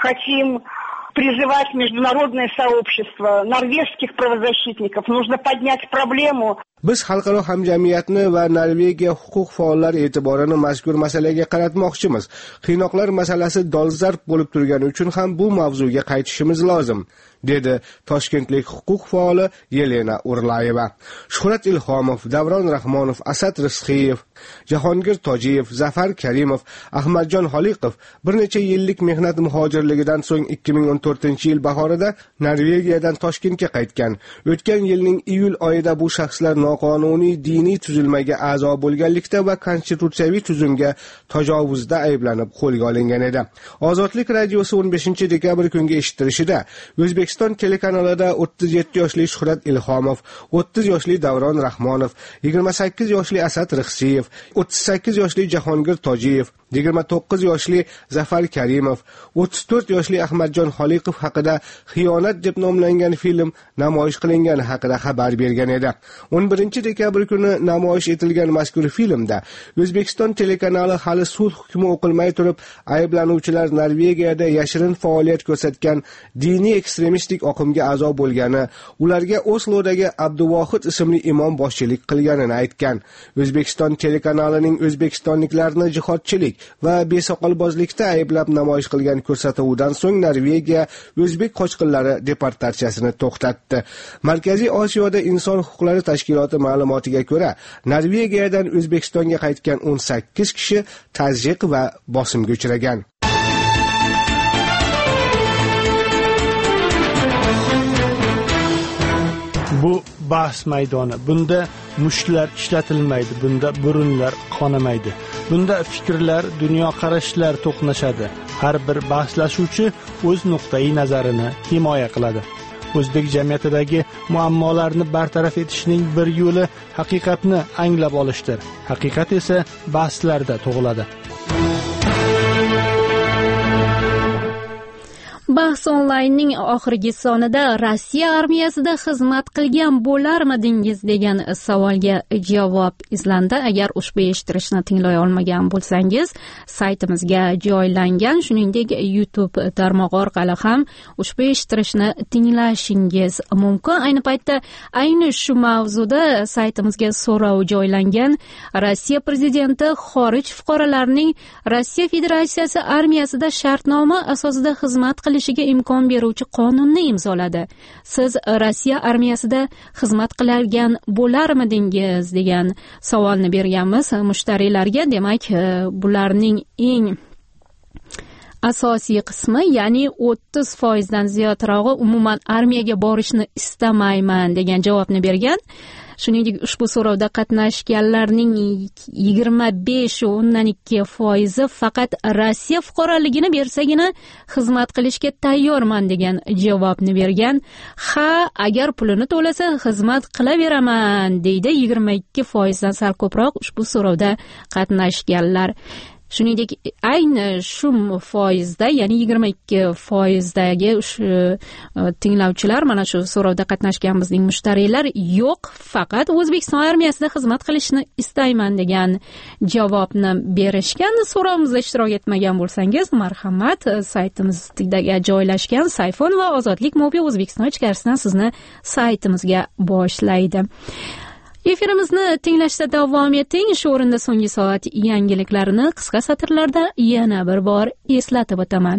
Призывать международное сообщество, норвежских правозащитников, нужно поднять проблему. Biz xalqaro hamjamiyatni va Norvegiya huquq faollari e'tiborini mazkur masalaga qaratmoqchimiz. Qiynoqlar masalasi dolzarb bo'lib turgani uchun ham bu mavzuga qaytishimiz lozim, dedi Toshkentlik huquq faoli Yelena Urlayeva. Shuhrat Ilhomov, Davron Rahmonov, Asad Rizqiyev, Jahongir Tojiyev, Zafar Karimov, Ahmadjon Xoliqov bir necha yillik mehnat muhojirligidan so'ng 2014-yil bahorida Norvegiyadan Toshkentga qaytgan. O'tgan yilning iyul oyida bu shaxslar noqonuniy diniy tuzilmaga a'zo bo'lganlikda va konstitutsiyaviy tuzumga tajovuzda ayblanib qo'lga olingan edi. Ozodlik radiosi 15 dekabr kungi eshittirishida O'zbekiston telekanalida 37 yoshli Shuhrat Ilhomov, 30 yoshli Davron Rahmonov, 28 yoshli Asad Rizqiyev, 38 yoshli Jahongir Tojiyev, 29 yoshli Zafar Karimov, 34 yoshli Ahmadjon Xoliqov haqida xiyonat deb nomlangan film namoyish qilingani haqida xabar bergan edi. 11 dekabr kuni namoyish etilgan mazkur filmda O'zbekiston telekanali hali sud hukmi o'qilmay turib, ayblanuvchilar Norvegiyada yashirin faoliyat ko'rsatgan diniy ekstremistik oqimga a'zo bo'lgani, ularga Oslodagi Abduvohid ismli imom boshchilik qilganini aytgan. O'zbekiston telekanalining o'zbekistonliklarni jihodchilik va besoqolbozlikda ayblab namoyish qilgan ko'rsatuvidan so'ng Norvegiya o'zbek qochqinlari deportatsiyasini to'xtatdi. Markaziy Osiyoda inson huquqlari tashkiloti ma'lumotiga ko'ra, Norvegiyadan O'zbekistonga qaytgan 18 kishi tazyiq va bosimga uchragan. Bu bahs maydoni. Bunda mushtlar ishlatilmaydi, bunda burunlar qonamaydi. Bunda fikrlar, dunyoqarashlar to'qnashadi. Har bir bahslashuvchi o'z nuqtai nazarini himoya qiladi. O'zbek jamiyatidagi muammolarni bartaraf etishning bir yo'li haqiqatni anglab olishdir. Haqiqat esa bahslarda tug'iladi. Bahs onlaynning oxirgi sonida Rossiya armiyasida xizmat qilgan bo'larmidingiz degan savolga javob izlandi. Agar ushbu eshittirishni tinglay olmagan bo'lsangiz, saytimizga joylangan, shuningdek YouTube tarmog'i orqali ham ushbu eshittirishni tinglashingiz mumkin. Ayni paytda ayni shu mavzuda saytimizga so'rov joylangan. Rossiya prezidenti xorij fuqarolarining Rossiya Federatsiyasi armiyasida shartnoma asosida xizmat qilishiga imkon beruvchi qonunni imzoladi. Siz Rossiya armiyasida xizmat qilgan bo'larmidingiz degan savolni berganmiz mushtariylarga. Demak, bularning eng asosiy qismi, ya'ni 30% ziyodrog'i umuman armiyaga borishni istamayman degan javobni bergan. Shuningdek, ushbu so'rovda qatnashganlarning 25.2% faqat Rossiya fuqaroligini bersagina xizmat qilishga tayyorman degan javobni bergan. Ha, agar pulini to'lasa xizmat qilaveraman deydi 22% dan sal ko'proq ushbu so'rovda qatnashganlar. Shuningdek, ayni shu foizda, ya'ni 22%dagi tinglovchilar, mana shu so'rovda qatnashgan bizning mushtariylar yo'q, faqat O'zbekiston armiyasida xizmat qilishni istayman degan javobni berishgan. So'rovimizda ishtirok etmagan bo'lsangiz, marhamat, saytimizga joylashgan Sayfon va Ozodlik Mobi O'zbekiston ichkarisidan sizni saytimizga boshlaydi. Efirimizni tinglashda davom eting. Shu o'rinda so'nggi soat yangiliklarini qisqa satrlarda yana bir bor eslatib o'taman.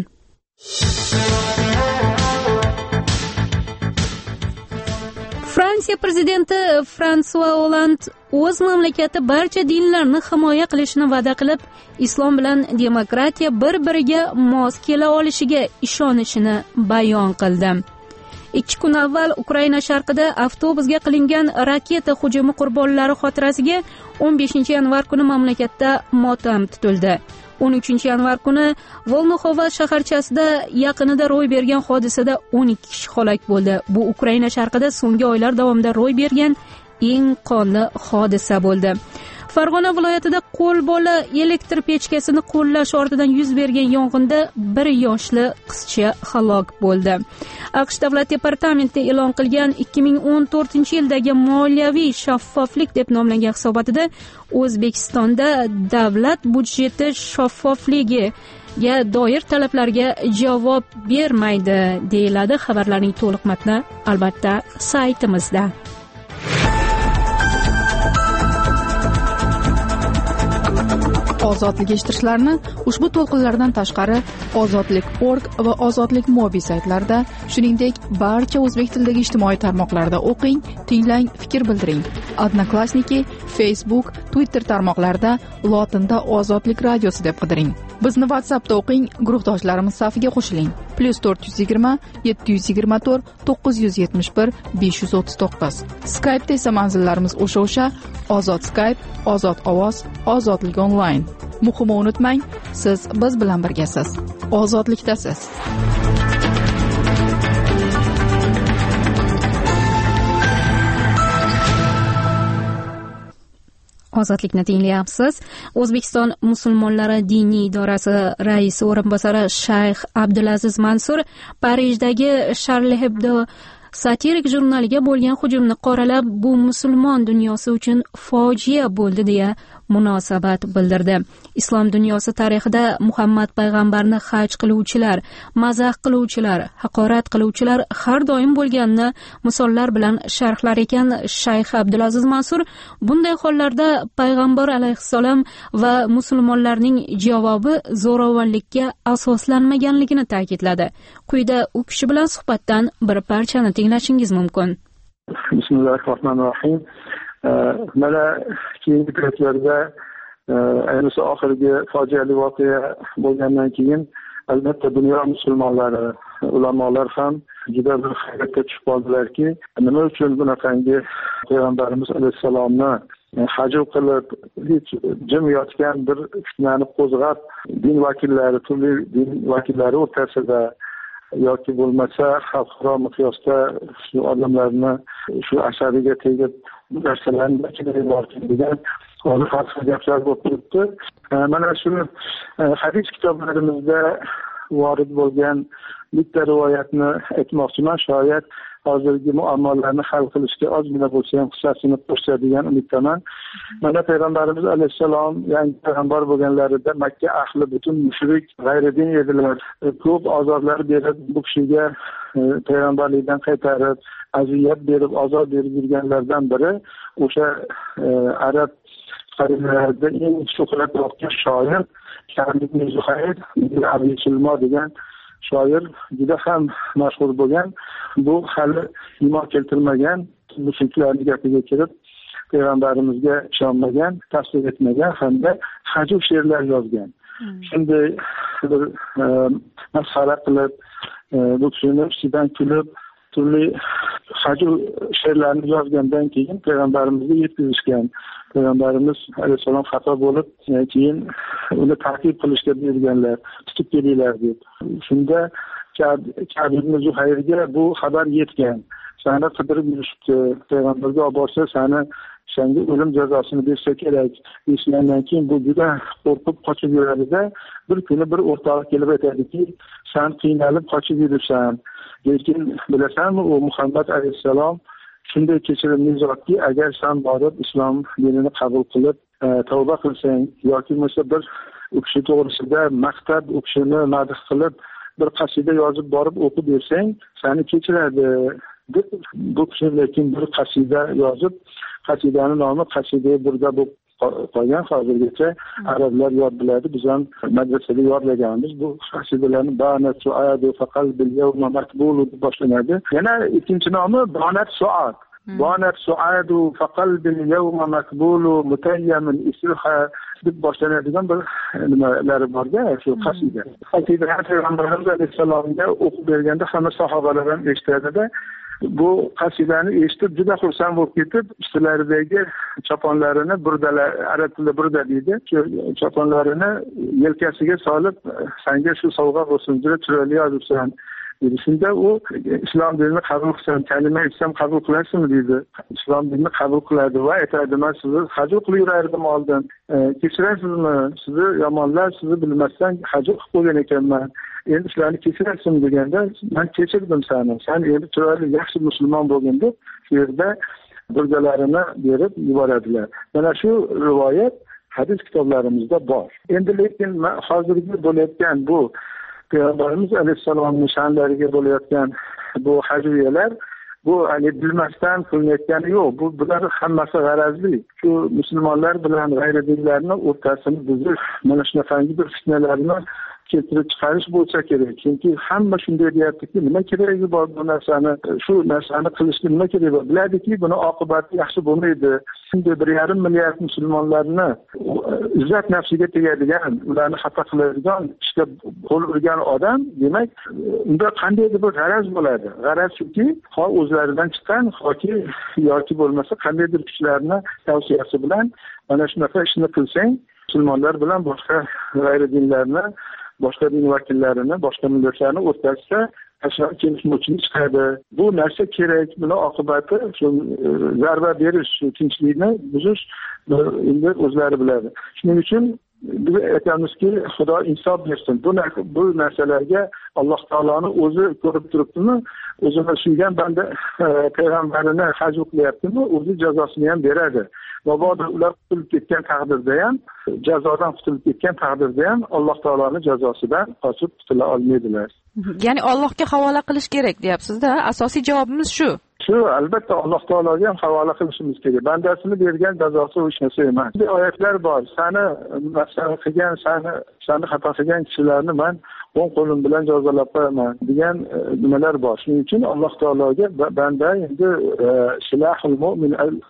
Fransiya prezidenti Fransua Olland o'z mamlakati barcha dinlarni himoya qilishini va'da qilib, islom bilan demokratiya bir-biriga mos kela olishiga ishonishini bayon qildi. 2 kun avval Ukraina sharqida avtobusga qilingan raketa hujumi qurbonlari xotirasiga 15-yanvar kuni mamlakatda motam tutildi. 13-yanvar kuni Volnoxova shaharchasida yaqinida ro'y bergan hodisada 12 kishi halok bo'ldi. Bu Ukraina sharqida so'nggi oylar davomida ro'y bergan eng qonli hodisa bo'ldi. Farg'ona viloyatida qo'lbola elektr pechkasini qo'llash ortidan yuz bergan yong'inda 1 yoshli qizcha halok bo'ldi. AQSh Davlat departamenti e'lon qilgan 2014-yildagi moliyaviy shaffoflik deb nomlangan hisobotida O'zbekistonda davlat budjeti shaffofligiga doir talablarga javob bermaydi, deyiladi. Xabarlarning to'liq matni albatta saytimizda. Ozodlik eshittirishlarni ushbu to'lqinlardan tashqari ozodlik.org va ozodlik mobi saytlarida, shuningdek barcha o'zbek tilidagi ijtimoiy tarmoqlarda o'qing, tinglang, fikr bildiring. Odnoklassniki, Facebook, Twitter tarmoqlarida lotinda Ozodlik radiosi deb qidiring. Bizni WhatsAppda o'qing, guruhdoshlarimiz safiga qo'shiling. +420 724 971 539. Skype'da esa manzillarimiz o'sha Ozod Skype, Ozod ovoz, Ozodlik onlayn. Muhimi unutmang, siz biz bilan birgasiz. Ozodlikdasiz. Ozodlikni tinglayapsiz. O'zbekiston musulmonlari diniy idorasi raisi o'rinbosari Shayx Abdulaziz Mansur Parijdagi Charlie Hebdo satirik jurnaliga bo'lgan hujumni qoralab, bu musulmon dunyosi uchun fojia bo'ldi deya munosabat bildirdi. Islom dunyosi tarixida Muhammad payg'ambarni haj qiluvchilar, mazax qiluvchilar, haqorat qiluvchilar har doim bo'lganini misollar bilan sharhlar ekan Shayx Abdulaziz Mansur bunday hollarda payg'ambar alayhissalom va musulmonlarning javobi zo'ravonlikka asoslanmaganligini ta'kidladi. Quyida u kishi bilan suhbatdan bir parchani tinglashingiz mumkin. Bismillahirrohmanirrohim. Mana keyingi paytlarda ayniqsa oxirgi fojiali voqea bo'lgandan keyin albatta dunyo musulmonlari, ulamolar ham juda bir hayratga tushib qoldilarki, nima uchun bunaqangi payg'ambarimiz alayhissalomni hajv qilib hech jim yotgan bir fitnani qo'zg'ab din vakillari, turli din vakillari o'rtasida yoki bo'lmasa xalqaro miqyosda shu odamlarni shu asariga tegib bu narsalarni degan hozir farqli gaplar bo'lib turibdi. Mana shu hadis kitoblarimizda vorid bo'lgan bitta rivoyatni aytmoqchiman. Shoyat hozirgi muammolarni hal qilishga ozgina bo'lsa ham hissasini qo'shsa degan umiddaman. Mana payg'ambarimiz alayhissalom yangi payg'ambar bo'lganlarida Makka ahli butun mushrik, g'ayridin edilar. Ko'p azoblar berib bu kishiga payg'ambarlikdan qaytarib, aziyat berib, azob berib yurganlardan biri o'sha arab qabilalarida eng shuhrat topgan shoir Sharif ibn Zuhayr ibn Abi Sulmo degan shoir juda ham mashhur bo'lgan. Bu hali iymon keltirmagan, mushriklarning gapiga kirib payg'ambarimizga ishonmagan, tasdiq etmagan hamda hajv she'rlar yozgan. Shunday bir masxara qilib, bu kishini ustidan kulib, turli hajv she'rlarni yozgandan keyin payg'ambarimizga yetkazishgan. Payg'ambarimiz alayhissalom xato bo'lib, keyin uni ta'qib qilishga buyurganlar, tutib kelinglar deb. Shunda Ka'b ibn Zuhayrga bu xabar yetgan. Seni qidirib yurishibdi, payg'ambarga olib borsa senga o'lim jazosini bersa kerak. Degandan keyin bu juda qo'rqib qochib yuradida, bir kuni bir o'rtoq kelib aytadiki, sen qiynalib qochib yuribsan. Lekin bilasanmi, u Muhammad alayhissalom shunday kechirimli zotki, agar sen borib islom dinini qabul qilib tavba qilsang yoki bo'lmasa bir u kishi to'g'risida maqtab, u kishini madh qilib bir qasida yozib borib o'qib bersang, seni kechiradi deb bu kishi lekin bir qasida yozib, qasidani nomi qasida burda bo'lib qolgan. Hozirgacha arablar yod biladi, biz ham madrasada yodlaganmiz. Bu qasidalarni Banat Suadu faqal bil yawma maqbulu deb boshlanadi. Yana ikkinchi nomi Banat Suad. Banat Suadu faqal bil yawma maqbulu mutayyamin isruha deb boshlanadigan bir nimalari borda, shu qasida. Qasida Payg'ambarimiz alayhissalomga o'qib berganda hamma sahobalar ham eshitadi-da, bu qasidani eshitib juda xursand bo'lib ketib, ustilaridagi choponlarini, burdalar, arab tilida burda deydi, shu choponlarini yelkasiga solib, senga shu sovg'a bo'lsin, juda chiroyli yozibsan dedi. Shunda u islom dinini qabul qilsam, kalima aytsam qabul qilasizmi dedi. Islom dinini qabul qiladi va aytadi, men sizni hajr qilib yurardim oldin. Kechirasizmi? Sizni yomonlar sizni bilmasdan hajr qilib qo'ygan ekanman. Endi sizlarni kechirasizmi deganda, men kechirdim seni. Sen endi chiroyli yaxshi musulmon bo'lgin deb shu yerda burgalarini berib yuboradilar. Mana shu rivoyat hadis kitoblarimizda bor. Endi lekin hozirgi bo'layotgan bu Payg'ambarimiz alayhissalomning sha'nlariga bo'layotgan bu hajviyalar, bu bilmasdan qilinayotgani yo'q. Bular hammasi g'arazli. Shu musulmonlar bilan g'ayridinlarni o'rtasini buzish, mana shunaqangi bir fitnalarni keltirib chiqarish bo'lsa kerak. Chunki hamma shunday deyaptiki, nima keragi bor bu narsani, shu narsani qilishga nima keragi bor? Biladiki, buni oqibati yaxshi bo'lmaydi. Shunday 1,5 milliard musulmonlarni izzat nafsiga tegadigan, ularni xafa qiladigan ishga qo'l urgan odam, demak, unda qandaydir bir g'araz bo'ladi. G'araz shuki, o'zlaridan chiqqan yoki bo'lmasa qandaydir kuchlarni tavsiyasi bilan mana shunaqa ishni qilsang, musulmonlar bilan boshqa g'ayridinlarni, boshqa din vakillarini, boshqa millatlarni o'rtasida tashqi kelishmovchilik chiqadi. Bu narsa kerak. Buni oqibati shu zarba berish, tinchlikni buzish endi o'zlari biladi. Shuning uchun biz aytamizki, Xudo insof bersin. Bu narsalarga Alloh taoloni o'zi ko'rib turibdimi? O'zini suygan banda payg'ambarini hajv qilyaptimi? O'zi jazosini ham beradi. Mabodo ular qutulib ketgan taqdirda ham, jazodan qutulib ketgan taqdirda ham Alloh taoloning jazosidan qochib qutula olmaydilar. Ya'ni Allohga havola qilish kerak deyapsiz-da. Asosiy javobimiz shu. Shu albatta Alloh taologa ham havola qilishimiz kerak. Bandasini bergan jazosi hech narsa emas. Bu oyatlar bor. Seni masxara qilgan, seni xato qilgan kishilarni men o'ng qo'lim bilan jazolab qo'yaman degan nimalar bor. Shuning uchun Alloh taologa banda endi silahul mu'min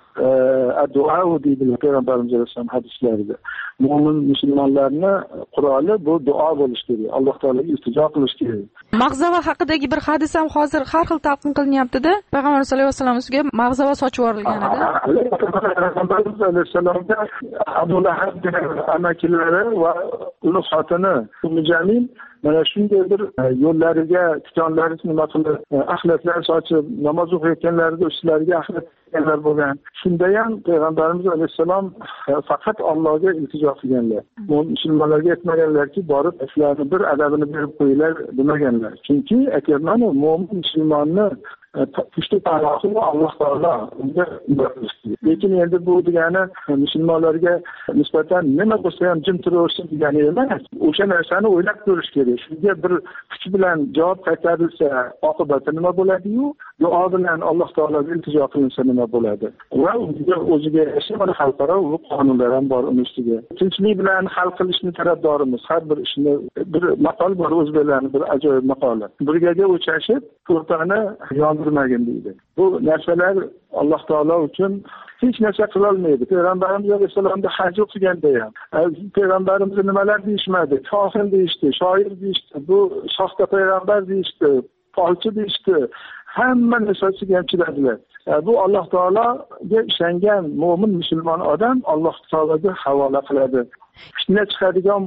ad-du'a deydi Payg'ambarimiz alayhisalom hadislarida. Mo'min musulmonlarni quroli bu duo bo'lishi kerak. Alloh taologa iltijo qilish kerak. Mag'zava haqidagi bir hadis ham hozir har xil talqin qilinyapti-da. Payg'ambar sollallohu alayhi vasallam ustiga mag'zava sochib yuborilgan edi. Payg'ambarimiz alayhisalomga Abu Lahab amakilari va uni xotini Ummu Jamil mana shunday bir yo'llariga tikonlari nima qilib, axlatlar sochib, namoz o'qiyotganlarida ustlariga axlatlar bo'lgan. Shunda ham Payg'ambarimiz alayhisalom faqat Allohga iltijo qilganlar. Musulmonlarga aytmaganlarki, borib shularni bir adabini berib qo'yinglar demaganlar. Chunki aytayapman, mo'min musulmonni pushti tariqi Alloh taolo unga qilishdi. Lekin endi bu degani musulmonlarga nisbatan nima bo'lsa ham jim turaversin degani emas. O'sha narsani o'ylab ko'rish kerak. Shunga bir kuch bilan javob qaytarilsa, oqibati nima bo'ladi-yu, duo bilan Alloh taologa iltijo qilinsa nima bo'ladi. Va o'ziga yarasha mana xalqaro qonunlar ham bor uning ustiga. Tinchlik bilan hal qilishni tarafdorimiz. Har bir ishni bir maqol bor o'zbeklarning bir ajoyib maqoli. Burgaga o'chashib, ko'rpani yonib o'ldirmagin deydi. Bu narsalar Alloh taolo uchun hech narsa qilolmaydi. Payg'ambarimiz alayhissalomda haj o'qiganda ham payg'ambarimizni nimalar deyishmadi? Kohin deyishdi, shoir deyishdi, bu soxta payg'ambar deyishdi, folchi deyishdi. Hamma narsasiga ham chidadilar. Bu Alloh taologa ishongan mo'min musulmon odam Alloh taologa havola qiladi. Fitna chiqadigan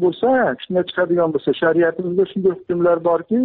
bo'lsa, shariatimizda shunday hukmlar borki,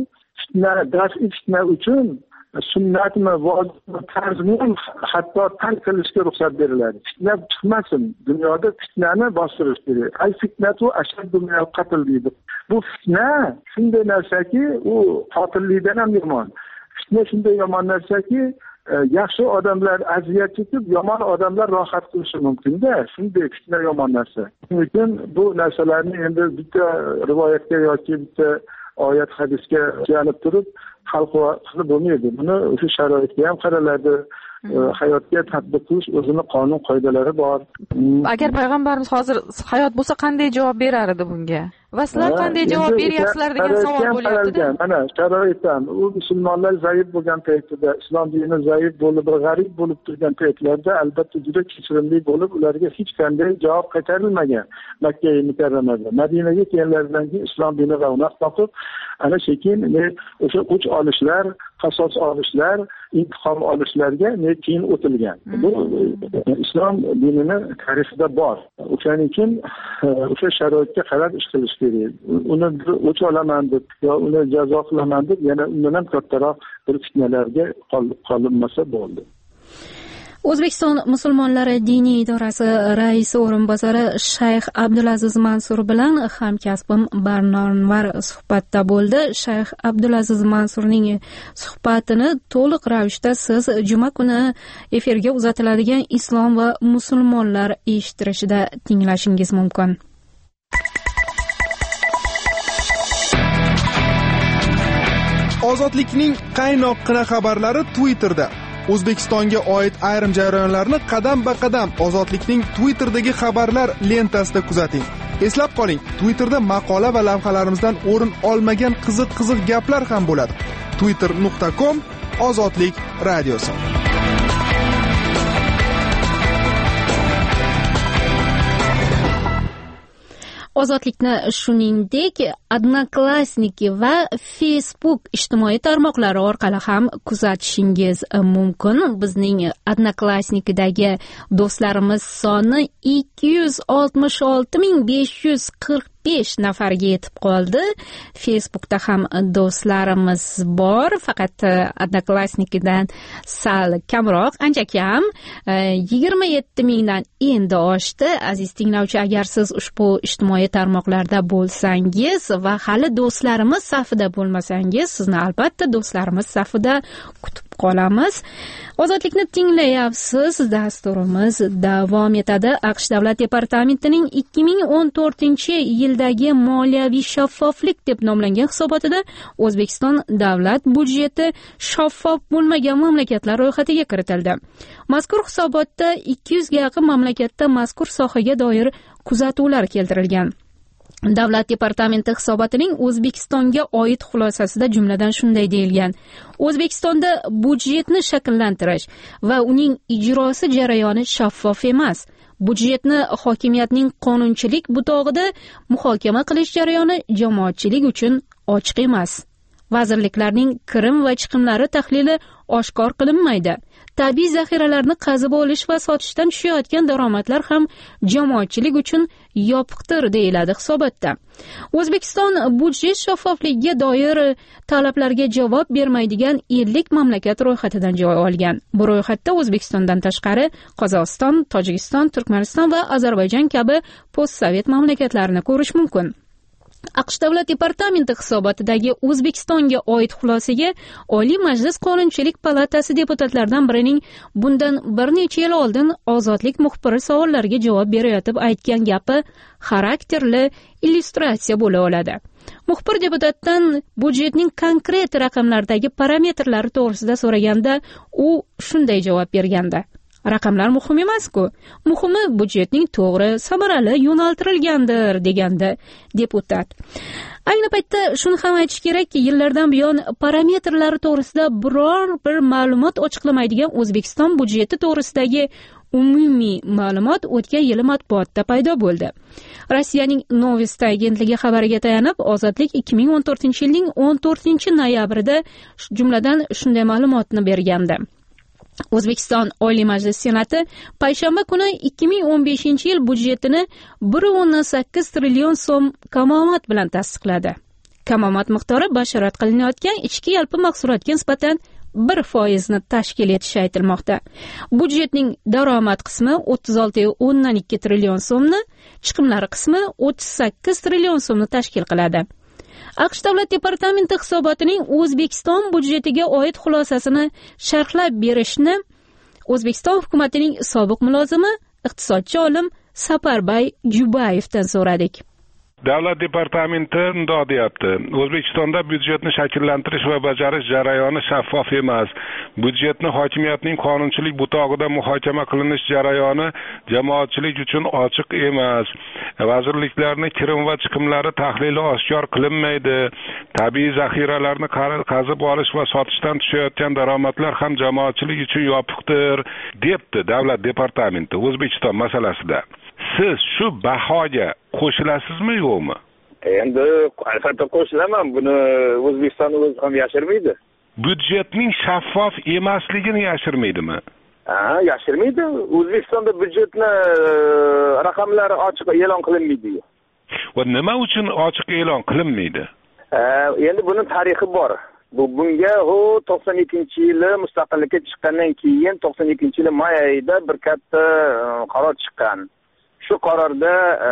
fitna uchun sunnatmi, vojibmi, farzmi ham hatto tark qilishga ruxsat beriladi. Fitna chiqmasin, dunyoda fitnani bostirish kerak. Al fitnatu ashaddu minal qatl deydi. Bu fitna shunday narsaki, u qotillikdan ham yomon. Fitna shunday yomon narsaki, yaxshi odamlar aziyat chekib, yomon odamlar rohat qilishi mumkin-da. Shunday fitna yomon narsa. Shuning uchun bu narsalarni endi bitta rivoyatga yoki bitta oyat hadisga suyanib turib hal qilib bo'lmaydi. Buni o'sha sharoitga ham qaraladi. Hayotga tatbiq qilish o'zini qonun qoidalari bor. Agar payg'ambarimiz hozir hayot bo'lsa qanday javob berar edi bunga? Va sizlar qanday javob beryapsizlar degan savol bo'lyapti-da. Mana sharoitdan u musulmonlar zaif bo'lgan paytida, islom dini zaif bo'lib, g'arib bo'lib turgan paytlarda albatta juda kechirimli bo'lib, ularga hech qanday javob qaytarilmagan. Makka mukarramada. Madinaga kelganlaridan keyin islom dini ravnaq topib, ana sekin o'sha o'ch olishlar, qasos olishlar, intiqom olishlarga keyin o'tilgan. Bu islom dinini tarixida bor. O'shaning uchun o'sha sharoitga qarab ish qilish kerak. Uni o'ch olaman deb yo uni jazo qilaman deb yana undan ham kattaroq bir fitnalarga qolinmasa bo'ldi. O'zbekiston musulmonlari diniy idorasi raisi o'rinbosari Shayx Abdulaziz Mansur bilan hamkasbim Barnonvar suhbatda bo'ldi. Shayx Abdulaziz Mansurning suhbatini to'liq ravishda siz juma kuni efirga uzatiladigan islom va musulmonlar eshittirishida tinglashingiz mumkin. Ozodlikning qaynoqqina xabarlari Twitterda. O'zbekistonga oid ayrim jarayonlarni qadam-ba-qadam Ozodlikning Twitterdagi xabarlar lentasida kuzating. Eslab qoling, Twitterda maqola va lavhalarimizdan o'rin olmagan qiziq gaplar ham bo'ladi. twitter.com Ozodlik radiosi. Ozodlikni shuningdek Odnoklassniki va Facebook ijtimoiy tarmoqlari orqali ham kuzatishingiz mumkin. Bizning Odnoklassnikidagi do'stlarimiz soni 266.545 nafarga yetib qoldi. Facebookda ham do'stlarimiz bor, faqat Odnoklassnikidan sal kamroq, ancha kam, 27 mingdan endi oshdi. Aziz tinglovchi, agar siz ushbu ijtimoiy tarmoqlarda bo'lsangiz va hali do'stlarimiz safida bo'lmasangiz, sizni albatta do'stlarimiz safida kutib qolamiz. Ozodlikni tinglayapsiz. Dasturimiz davom etadi. AQSh Davlat departamentining 2014-yildagi moliyaviy shaffoflik deb nomlangan hisobotida O'zbekiston davlat budjeti shaffof bo'lmagan mamlakatlar ro'yxatiga kiritildi. Mazkur hisobotda 200 ga yaqin mamlakatda mazkur sohaga doir kuzatuvlar keltirilgan. Davlat departamenti hisobotining O'zbekistonga oid xulosasida jumladan shunday deyilgan: O'zbekistonda budjetni shakllantirish va uning ijrosi jarayoni shaffof emas. Budjetni hokimiyatning qonunchilik butog'ida muhokama qilish jarayoni jamoatchilik uchun ochiq emas. Vazirliklarning kirim va chiqimlari tahlili oshkor qilinmaydi. Tabiiy zaxiralarni qazib olish va sotishdan tushayotgan daromadlar ham jamoatchilik uchun yopiqdir, deyiladi hisobotda. O'zbekiston budjet shaffofligiga doir talablarga javob bermaydigan 50 mamlakat ro'yxatidan joy olgan. Bu ro'yxatda O'zbekistondan tashqari Qozog'iston, Tojikiston, Turkmaniston va Ozarbayjon kabi postsovet mamlakatlarini ko'rish mumkin. AQSh Davlat departamenti hisobotidagi O'zbekistonga oid xulosaga Oliy Majlis Qonunchilik palatasi deputatlaridan birining bundan bir necha yil oldin Ozodlik muxbiri savollariga javob berayotib aytgan gapi xarakterli illyustratsiya bo'la oladi. Muxbir deputatdan budjetning konkret raqamlardagi parametrlari to'g'risida so'raganda u shunday javob bergandi: Raqamlar muhim emas-ku. Muhimi budjetning to'g'ri, samarali yo'naltirilgandir, degandi deputat. Ayni paytda shuni ham aytish kerakki, yillardan buyon parametrlari to'g'risida biror bir ma'lumot ochiqlamaydigan O'zbekiston budjeti to'g'risidagi umumiy ma'lumot o'tgan yili matbuotda paydo bo'ldi. Rossiyaning Novosti agentligi xabariga tayanib, Ozodlik 2014-yilning 14-noyabrida jumladan shunday ma'lumotni bergandi. O'zbekiston Oliy Majlis Senati payshanba kuni 2015-yil budjetini 1.8 trillion so'm kamomad bilan tasdiqladi. Kamomad miqdori bashorat qilinayotgan ichki yalpi mahsulotga nisbatan 1% tashkil etishi aytilmoqda. Budjetning daromad qismi 36.2 trillion so'mni, chiqimlar qismi 38 trillion so'mni tashkil qiladi. AQSh Davlat departamenti hisobotining O'zbekiston budjetiga oid xulosasini sharhlab berishni O'zbekiston hukumatining sobiq mulozimi, iqtisodchi olim Saparbay Jubayevdan so'radik. Davlat departamenti bundoq deyapti. O'zbekistonda byudjetni shakllantirish va bajarish jarayoni shaffof emas. Byudjetni hokimiyatning qonunchilik butog'ida muhokama qilinish jarayoni jamoatchilik uchun ochiq emas. Vazirliklarning kirim va chiqimlari tahlili oshkor qilinmaydi. Tabiiy zaxiralarni qazib olish va sotishdan tushayotgan daromadlar ham jamoatchilik uchun yopiqdir, debdi Davlat departamenti O'zbekiston masalasida. Siz shu bahoga qo'shilasizmi yo'qmi? Endi albatta qo'shilaman. Buni O'zbekiston o'zi ham yashirmaydi. Byudjetning shaffof emasligini yashirmaydimi? Yashirmaydi. O'zbekistonda byudjetni raqamlari ochiq e'lon qilinmaydi. Va nima uchun ochiq e'lon qilinmaydi? Endi buni tarixi bor. Bunga 92-yili mustaqillikka chiqqandan keyin 92-yili may oyida bir katta qaror chiqqan. Shu qarorda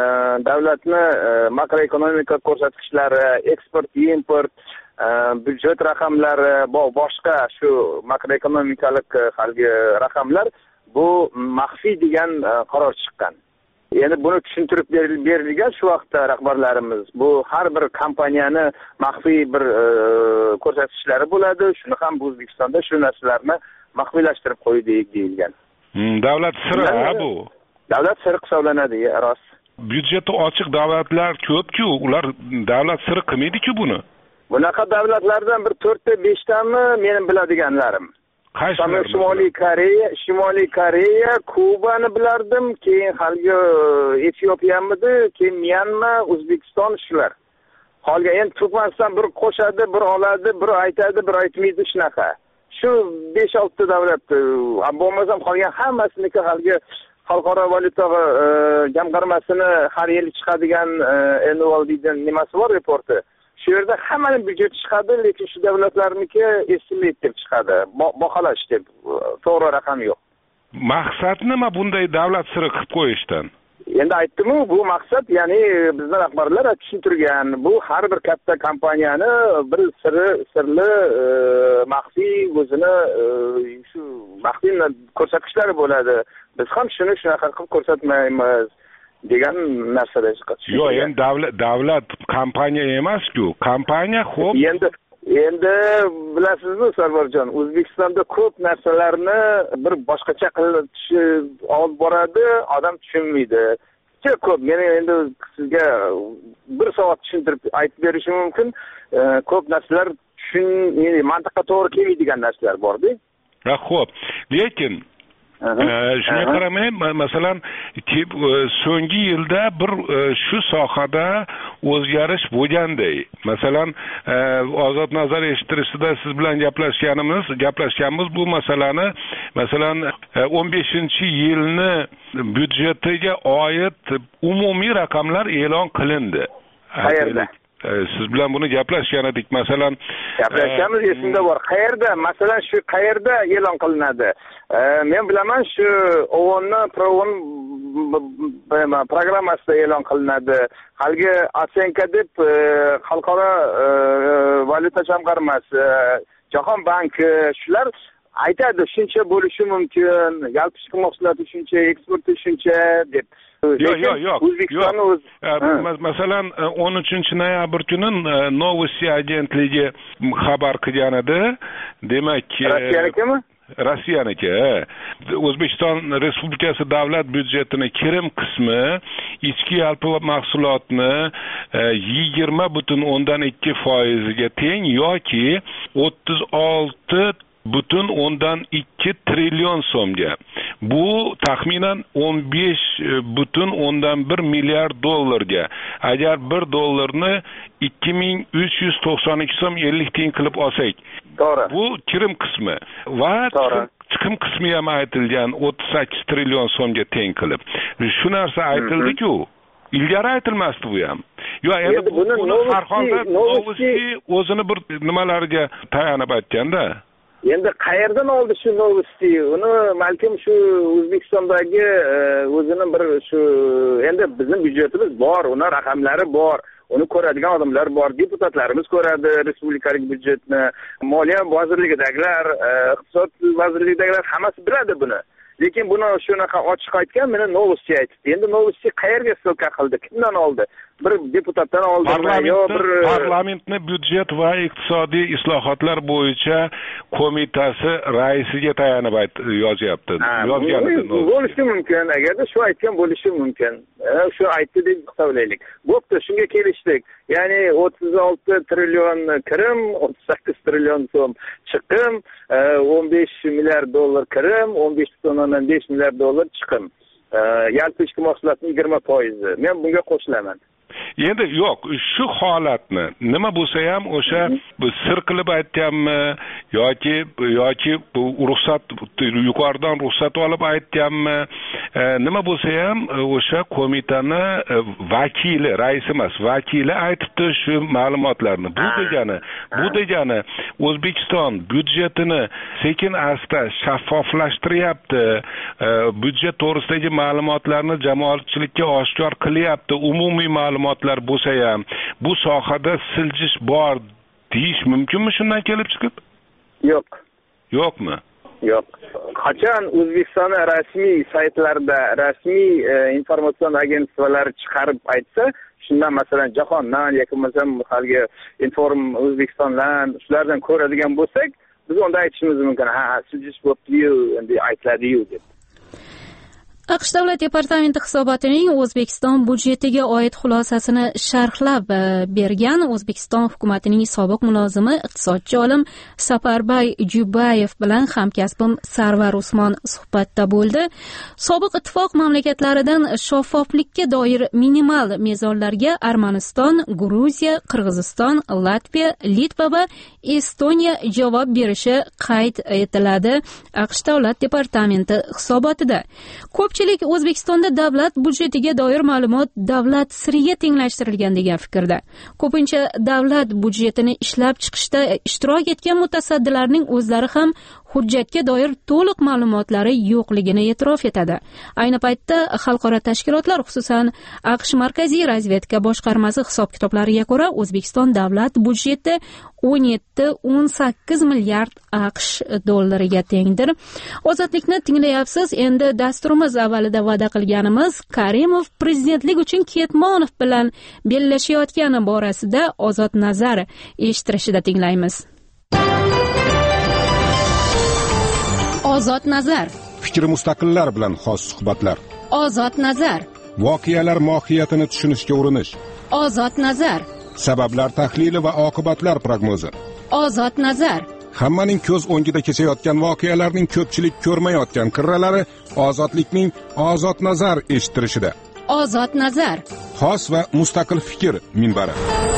davlatni makroekonomika ko'rsatkichlari, eksport, import, byudjet raqamlari, boshqa shu makroekonomikalik halgi raqamlar bu maxfiy degan qaror chiqqan. Endi buni tushuntirib berilgan shu vaqtda rahbarlarimiz. Bu har bir kompaniyani maxfiy bir ko'rsatkichlari bo'ladi. Shuni ham O'zbekistonda shu narsalarni maxfiylashtirib qo'ydik deyilgan. Davlat siri bu. Davlat siri hisoblanadi, rost. Byudjeti ochiq davlatlar ko'p-ku, ular davlat siri qilmaydi-ku buni. Bunaqa davlatlardan bir 4-5 tami mening biladiganlarim. Qaysilar? Shimoliy Koreya, Kubani bilardim, keyin haligi Efiopiyamidi, keyin Myanma, O'zbekiston shular. Qolgan endi Turkmaniston bir qo'shadi, bir oladi, bir aytadi, bir aytmaydi shunaqa. Shu 5-6 davlat, bo'lmasam qolgan hammasiniki haligi Xalqaro valyuta jamg'armasini har yil chiqadigan annual degan nimasi bor, reporti. Shu yerda hammaning byudjeti chiqadi, lekin shu davlatlarniki estimate deb chiqadi. Baholash deb, to'g'ri raqam yo'q. Maqsad nima bunday davlat siri qilib qo'yishdan? Endi aytdim-ku, bu maqsad, ya'ni bizning rahbarlar tushuntirgan. Bu har bir katta kompaniyani bir sirli maxfiy o'zini shu maxfiy ko'rsatkichlari bo'ladi. Biz ham shuni shunaqa qilib ko'rsatmaymiz degan narsada chiqadi. Yo'q, endi davlat kompaniya emas-ku. Kompaniya xo'p. Endi bilasizmi, Sarvarjon, O'zbekistonda ko'p narsalarni bir boshqacha qilib olib boradi, odam tushunmaydi. Juda ko'p. Meni endi sizga bir soat tushuntirib aytib berishim mumkin. Ko'p narsalar mantiqqa to'g'ri kelmaydigan narsalar bor-da. Xo'p. Lekin shunga qaramay, masalan, so'nggi yilda bir shu sohada o'zgarish bo'lganday. Masalan, Ozod nazar eshittirishida siz bilan gaplashganmiz bu masalani, masalan, 15-yilni byudjetiga oid umumiy raqamlar e'lon qilindi. Qayerda? Siz bilan buni gaplashgan edik, masalan. Gaplashganmiz, esimda bor. Qayerda? Masalan, shu qayerda e'lon qilinadi? Men bilaman, shu Provon programmasida e'lon qilinadi. Haligi Osenka deb Xalqaro valyuta jamg'armasi, Jahon banki shular aytadi, shuncha bo'lishi mumkin, yalpi chiqim mahsuloti shuncha, eksporti shuncha deb. Yo'q. Masalan, 13-noyabr kuni Novosti agentligi xabar qilgan edi. Demak, Rossiyanikimi? Rossiyaniki. O'zbekiston Respublikasi davlat byudjetining kirim qismi ichki yalpi mahsulotni 20.2% ga teng yoki 36.2 trillion so'mga. Bu taxminan 15.1 milliard dollarga. Agar 1 dollarni 2392 so'm 50 tiyin qilib olsak, to'g'ri. Bu kirim qismi va chiqim qismi ham aytilgan 38 trillion so'mga teng qilib. Shu narsa aytildi-ku, ilgari aytilmasdi bu ham. Yo, endi buni har holda Novosti o'zini bir nimalarga tayanib aytganda. Endi qayerdan oldi shu Novosti? Uni balkim shu O'zbekistondagi o'zining bir shu endi bizning byudjetimiz bor, uni raqamlari bor. Uni ko'radigan odamlar bor, deputatlarimiz ko'radi respublikalik byudjetni, Moliya vazirligidagilar, iqtisod vazirligidagilar hammasi biladi buni. Lekin buni shunaqa ochiq aytgan, meni Novosti aytdi. Endi Novosti qayerga stavka qildi? Kimdan oldi? Bir deputatdan oldimi yo bir parlamentning byudjet va iqtisodiy islohotlar bo'yicha qo'mitasi raisiga tayanib yozyapti. Bo'lishi mumkin, agarda shu aytgan bo'lishi mumkin. Shu aytdi deb hisoblaylik. Bo'pti, shunga kelishdik. Ya'ni 36 trillion kirim, 38 trillion so'm chiqim, 15 milliard dollar kirim, 15.5 milliard dollar chiqim. Yalpi ichki mahsulotning 20%. Men bunga qo'shilaman. Endi yo'q, shu holatni nima bo'lsa ham o'sha sir qilib aytganmi yoki ruxsat yuqoridan ruxsat olib aytganmi, nima bo'lsa ham o'sha qo'mitani vakili, rais emas, vakili aytibdi shu ma'lumotlarni. Bu degani O'zbekiston byudjetini sekin asta shaffoflashtiryapti, byudjet to'g'risidagi ma'lumotlarni jamoatchilikka oshkor qilyapti, umumiy ma'lumotlar bo'lsa ham bu sohada siljish bor deyish mumkinmi shundan kelib chiqib? Yo'q. Yo'qmi? Yo'q. Qachon O'zbekiston rasmiy saytlarida, rasmiy informatsion agentliklar chiqarib aytsa, shundan masalan jahondan yoki masalan haligi Inform O'zbekistondan shulardan ko'radigan bo'lsak, biz unda aytishimiz mumkin. Ha, siljish bo'pti-yu, endi aytiladi-yu deb. AQSh Davlat departamenti hisobotining O'zbekiston byudjetiga oid xulosasini sharhlab bergan O'zbekiston hukumatining sobiq mulozimi iqtisodchi olim Saparbay Jubayev bilan hamkasbim Sarvar Usmon suhbatda bo'ldi. Sobiq ittifoq mamlakatlaridan shaffoflikka doir minimal mezonlarga Armaniston, Gruziya, Qirg'iziston, Latviya, Litva va Estoniya javob berishi qayd etiladi AQSh Davlat departamenti hisobotida. Ko'pchilik O'zbekistonda davlat byudjetiga doir ma'lumot davlat siriga tenglashtirilgan degan fikrda. Ko'pincha davlat byudjetini ishlab chiqishda ishtirok etgan mutasaddilarning o'zlari ham hujjatga doir to'liq ma'lumotlari yo'qligini e'tirof etadi. Ayni paytda xalqaro tashkilotlar, xususan AQSh Markaziy razvedka boshqarmasi hisob-kitoblariga ko'ra, O'zbekiston davlat byudjeti 17-18 milliard AQSh dollariga tengdir. Ozodlikni tinglayapsiz. Endi dasturimiz avvalida va'da qilganimiz Karimov prezidentlik uchun Ketmonov bilan bellashayotgani borasida Ozod nazar eshittirishida tinglaymiz. Ozod nazar. Fikri mustaqillar bilan xos suhbatlar. Ozod nazar. Voqealar mohiyatini tushunishga urinish. Ozod nazar. Sabablar tahlili va oqibatlar prognozi. Ozod nazar. Hammaning ko'z o'ngida kechayotgan voqealarning ko'pchilik ko'rmayotgan qirralari ozodlikning ozod nazar eshittirishida. Ozod nazar. Xos va mustaqil fikr minbari.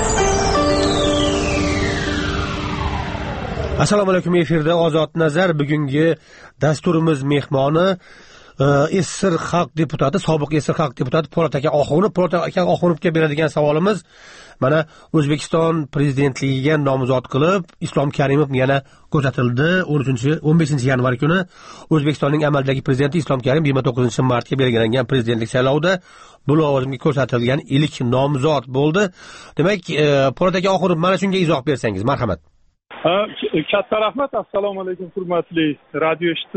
Assalomu alaykum, efirda Ozod nazar. Bugungi dasturimiz mehmoni Esir xalq deputati, sobiq Esir xalq deputati Po'lat aka Oxunov. Po'lat aka Oxunovga beradigan savolimiz mana O'zbekiston prezidentligiga nomzod qilib Islom Karimov yana ko'rsatildi. 15 yanvar kuni O'zbekistonning amaldagi prezidenti Islom Karimov 29 martga belgilangan prezidentlik saylovida bu lavozimga ko'rsatilgan ilk nomzod bo'ldi. Demak, Po'lat aka Oxunov, mana shunga izoh bersangiz, marhamat. Katta rahmat. Assalomu alaykum hurmatli radio eshituvchi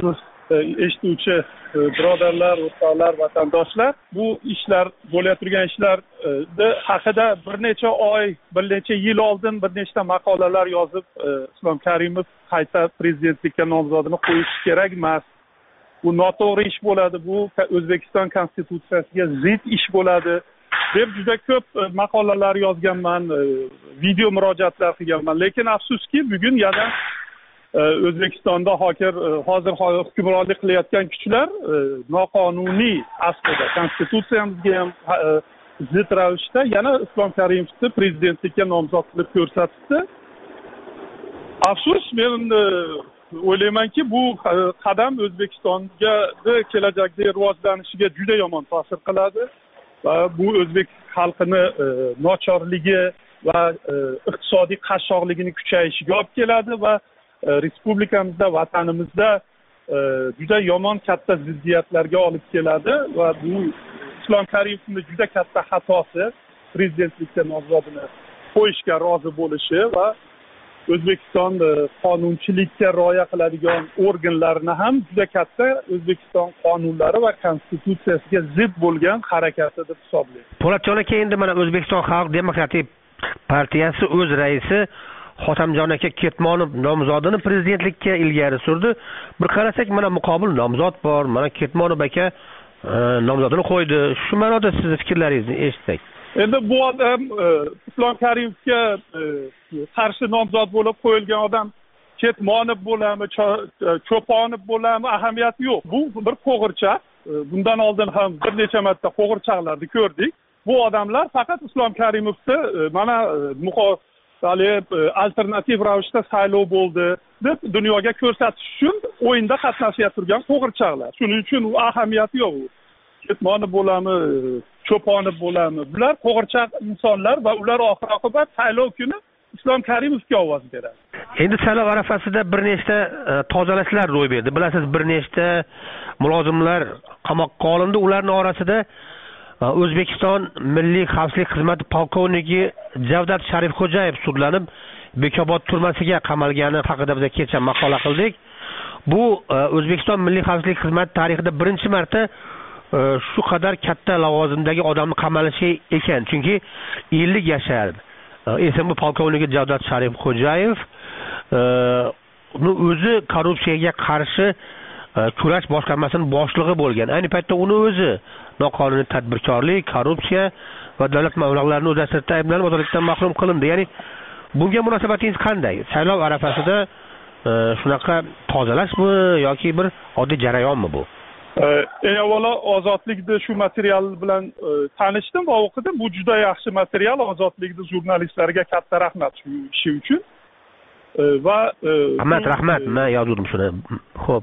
eshituvchi birodarlar, o'rtoqlar, vatandoshlar, bu ishlar bo'layotgan ishlarni haqida bir necha oy, bir necha yil oldin bir nechta maqolalar yozib, Islom Karimov qayta prezidentlikka nomzodini qo'yish kerak emas. Bu noto'g'ri ish bo'ladi, bu O'zbekiston konstitutsiyasiga zid ish bo'ladi deb juda ko'p maqolalar yozganman, video murojaatlar qilganman. Lekin afsuski bugun yana O'zbekistonda hozir hukmronlik qilayotgan kuchlar noqonuniy aslida konstitutsiyamizga ham zid ravishda yana Islom Karimovni prezidentlikka nomzod qilib ko'rsatdi. Afsus, men o'ylaymanki, bu qadam O'zbekistonga kelajakda rivojlanishiga juda yomon ta'sir qiladi va bu o'zbek xalqini nochorligi va iqtisodiy qashshoqligini kuchayishiga olib keladi va respublikamizda, vatanimizda juda yomon katta ziddiyatlarga olib keladi va bu Islom Karimovning juda katta xatosi prezidentlikka nomzodini qo'yishga rozi bo'lishi va O'zbekiston qonunchilikka rioya qiladigan organlarini ham juda katta O'zbekiston qonunlari va konstitutsiyasiga zid bo'lgan harakati deb hisoblayman. Po'latjon aka, endi mana O'zbekiston Xalq Demokratik partiyasi o'z raisi Xotamjon aka Ketmonov nomzodini prezidentlikka ilgari surdi. Bir qarasak, mana muqobil nomzod bor, mana Ketmonov aka nomzodini qo'ydi. Shu ma'noda sizning fikrlaringizni eshitsak. Endi bu odam Islom Karimovga qarshi nomzod bo'lib qo'yilgan odam Ketmonov bo'ladimi, Cho'ponov bo'ladimi, ahamiyati yo'q. Bu bir qo'g'irchoq. Bundan oldin ham bir necha marta qo'g'irchoqlarni ko'rdik. Bu odamlar faqat Islom Karimovni mana alternativ ravishda saylov bo'ldi deb dunyoga ko'rsatish uchun o'yinda qatnashib turgan qo'g'irchoqlar. Shuning uchun u ahamiyati yo'q. Ketmonov bo'ladimi, Cho'ponov bo'ladimi, bular qo'g'irchoq insonlar va ular oxir-oqibat saylov kuni Islom Karimovga ovoz beradi. Endi saylov arafasida bir nechta tozalashlar ro'y berdi. Bilasiz, bir nechta mulozimlar qamoqqa olindi. Ularning orasida O'zbekiston Milliy xavfsizlik xizmati polkovniki Javdat Sharifxo'jayev sudlanib Bekobod turmasiga qamalgani haqida biz kecha maqola qildik. Bu O'zbekiston Milliy xavfsizlik xizmati tarixida birinchi marta shu qadar katta lavozimdagi odamni qamalishi ekan. Chunki 50 yashar. Esim bu polkovniki Javdat Sharifxo'jayev o'zi korrupsiyaga qarshi kurash boshqarmasining boshlig'i bo'lgan. Ayni paytda uni o'zi noqonuniy tadbirkorlik, korrupsiya va davlat mablag'larini o'zlashtirishda ayblanib ozodlikdan mahrum qilindi. Ya'ni bunga munosabatingiz qanday? Saylov arafasida shunaqa tozalashmi yoki bir oddiy jarayonmi bu? Eng avvalo Ozodlikda shu material bilan tanishdim va o'qidim. Bu juda yaxshi material. Ozodlikda jurnalistlarga katta rahmat shu ishi uchun. Va rahmat, men yozdim shuni. Xo'p.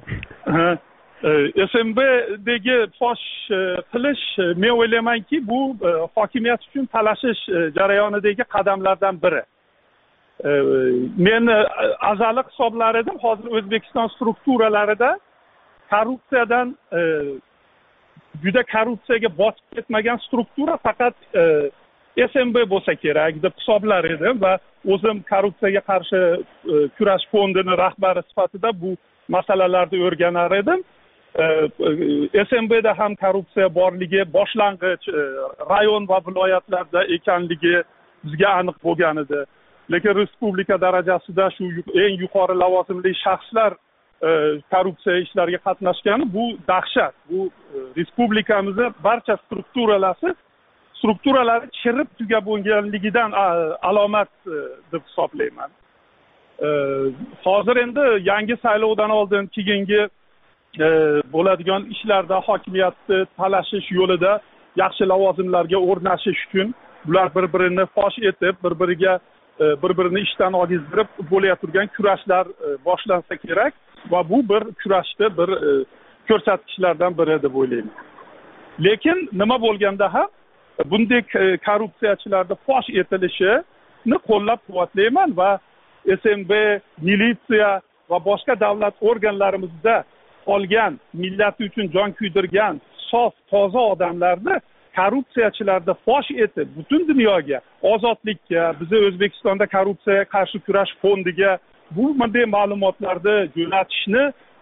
SMBdagi fosh qilish, men o'ylaymanki, bu hokimiyat uchun talashish jarayonidagi qadamlardan biri. Men azali hisoblar edim, hozir O'zbekiston strukturalarida korrupsiyadan juda korrupsiyaga botib ketmagan struktura faqat SMB bo'lsa kerak deb hisoblar edim va o'zim korrupsiyaga qarshi kurash fondini rahbari sifatida bu masalalarni o'rganar edim. SMBda ham korrupsiya borligi, boshlang'ich rayon va viloyatlarda ekanligi bizga aniq bo'lgan edi. Lekin respublika darajasida shu eng yuqori lavozimli shaxslar korrupsiya ishlariga qatnashgani bu dahshat. Bu respublikamizda barcha strukturalari chirib tugab bo'lganligidan alomat deb hisoblayman. Hozir endi yangi saylovdan oldin keyingi bo'ladigan ishlarda hokimiyatni talashish yo'lida yaxshi lavozimlarga o'rnashish uchun bular bir-birini fosh etib, bir-birini ishdan ogizdirib bo'layotgan kurashlar boshlansa kerak va bu bir kurashda bir ko'rsatkichlardan biri deb o'ylayman. Lekin nima bo'lganda ham bunday korrupsiyachilarning fosh etilishini qo'llab-quvvatlayman va SMB, militsiya va boshqa davlat organlarimizda qolgan, millati uchun jon kuydirgan sof, toza odamlarni korrupsiyachilarni fosh etib butun dunyoga, ozodlikka, bizni O'zbekistonda korrupsiyaga qarshi kurash fondiga bu bunday ma'lumotlarni jo'natishni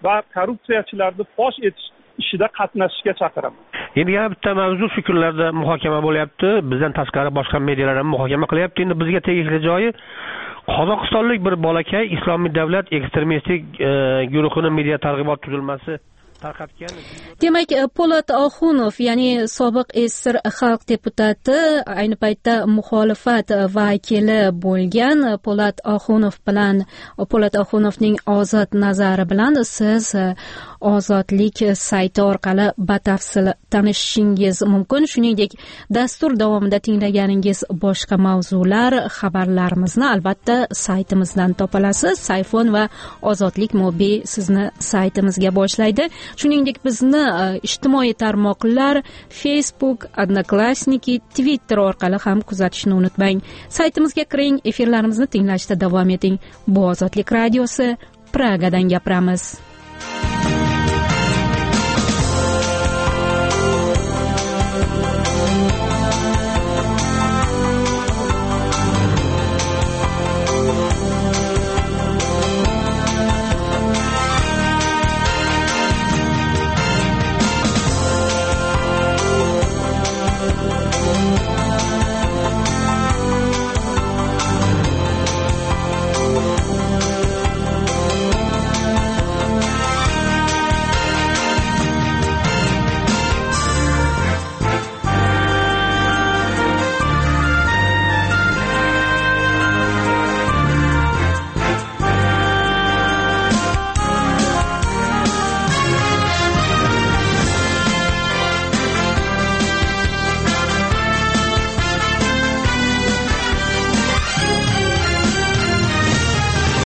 va korrupsiyachilarni fosh etish ishida qatnashishga chaqiraman. Endi yana bitta mavzu shu kunlarda muhokama bo'lyapti. Bizdan tashqari boshqa medialar ham muhokama qilyapti. Endi bizga tegishli joyi Qozog'istonlik bir bolakay Islomiy davlat ekstremistik guruhini media targ'ibot tuzilmasi tarqatgan. Demak, Po'lat Oxunov, ya'ni sobiq SSR xalq deputati, ayni paytda muxolifat vakili bo'lgan Po'lat Oxunovning ozod nazari bilan siz Ozodlik sayti orqali batafsil tanishishingiz mumkin. Shuningdek, dastur davomida tinglaganingiz boshqa mavzular, xabarlarimizni albatta saytimizdan topolasiz. Sayfon va Ozodlik mobil sizni saytimizga boshlaydi. Shuningdek, bizni ijtimoiy tarmoqlar Facebook, Odnoklassniki, Twitter orqali ham kuzatishni unutmang. Saytimizga kiring, efirlarimizni tinglashda davom eting. Bu Ozodlik radiosi, Pragadan gapiramiz.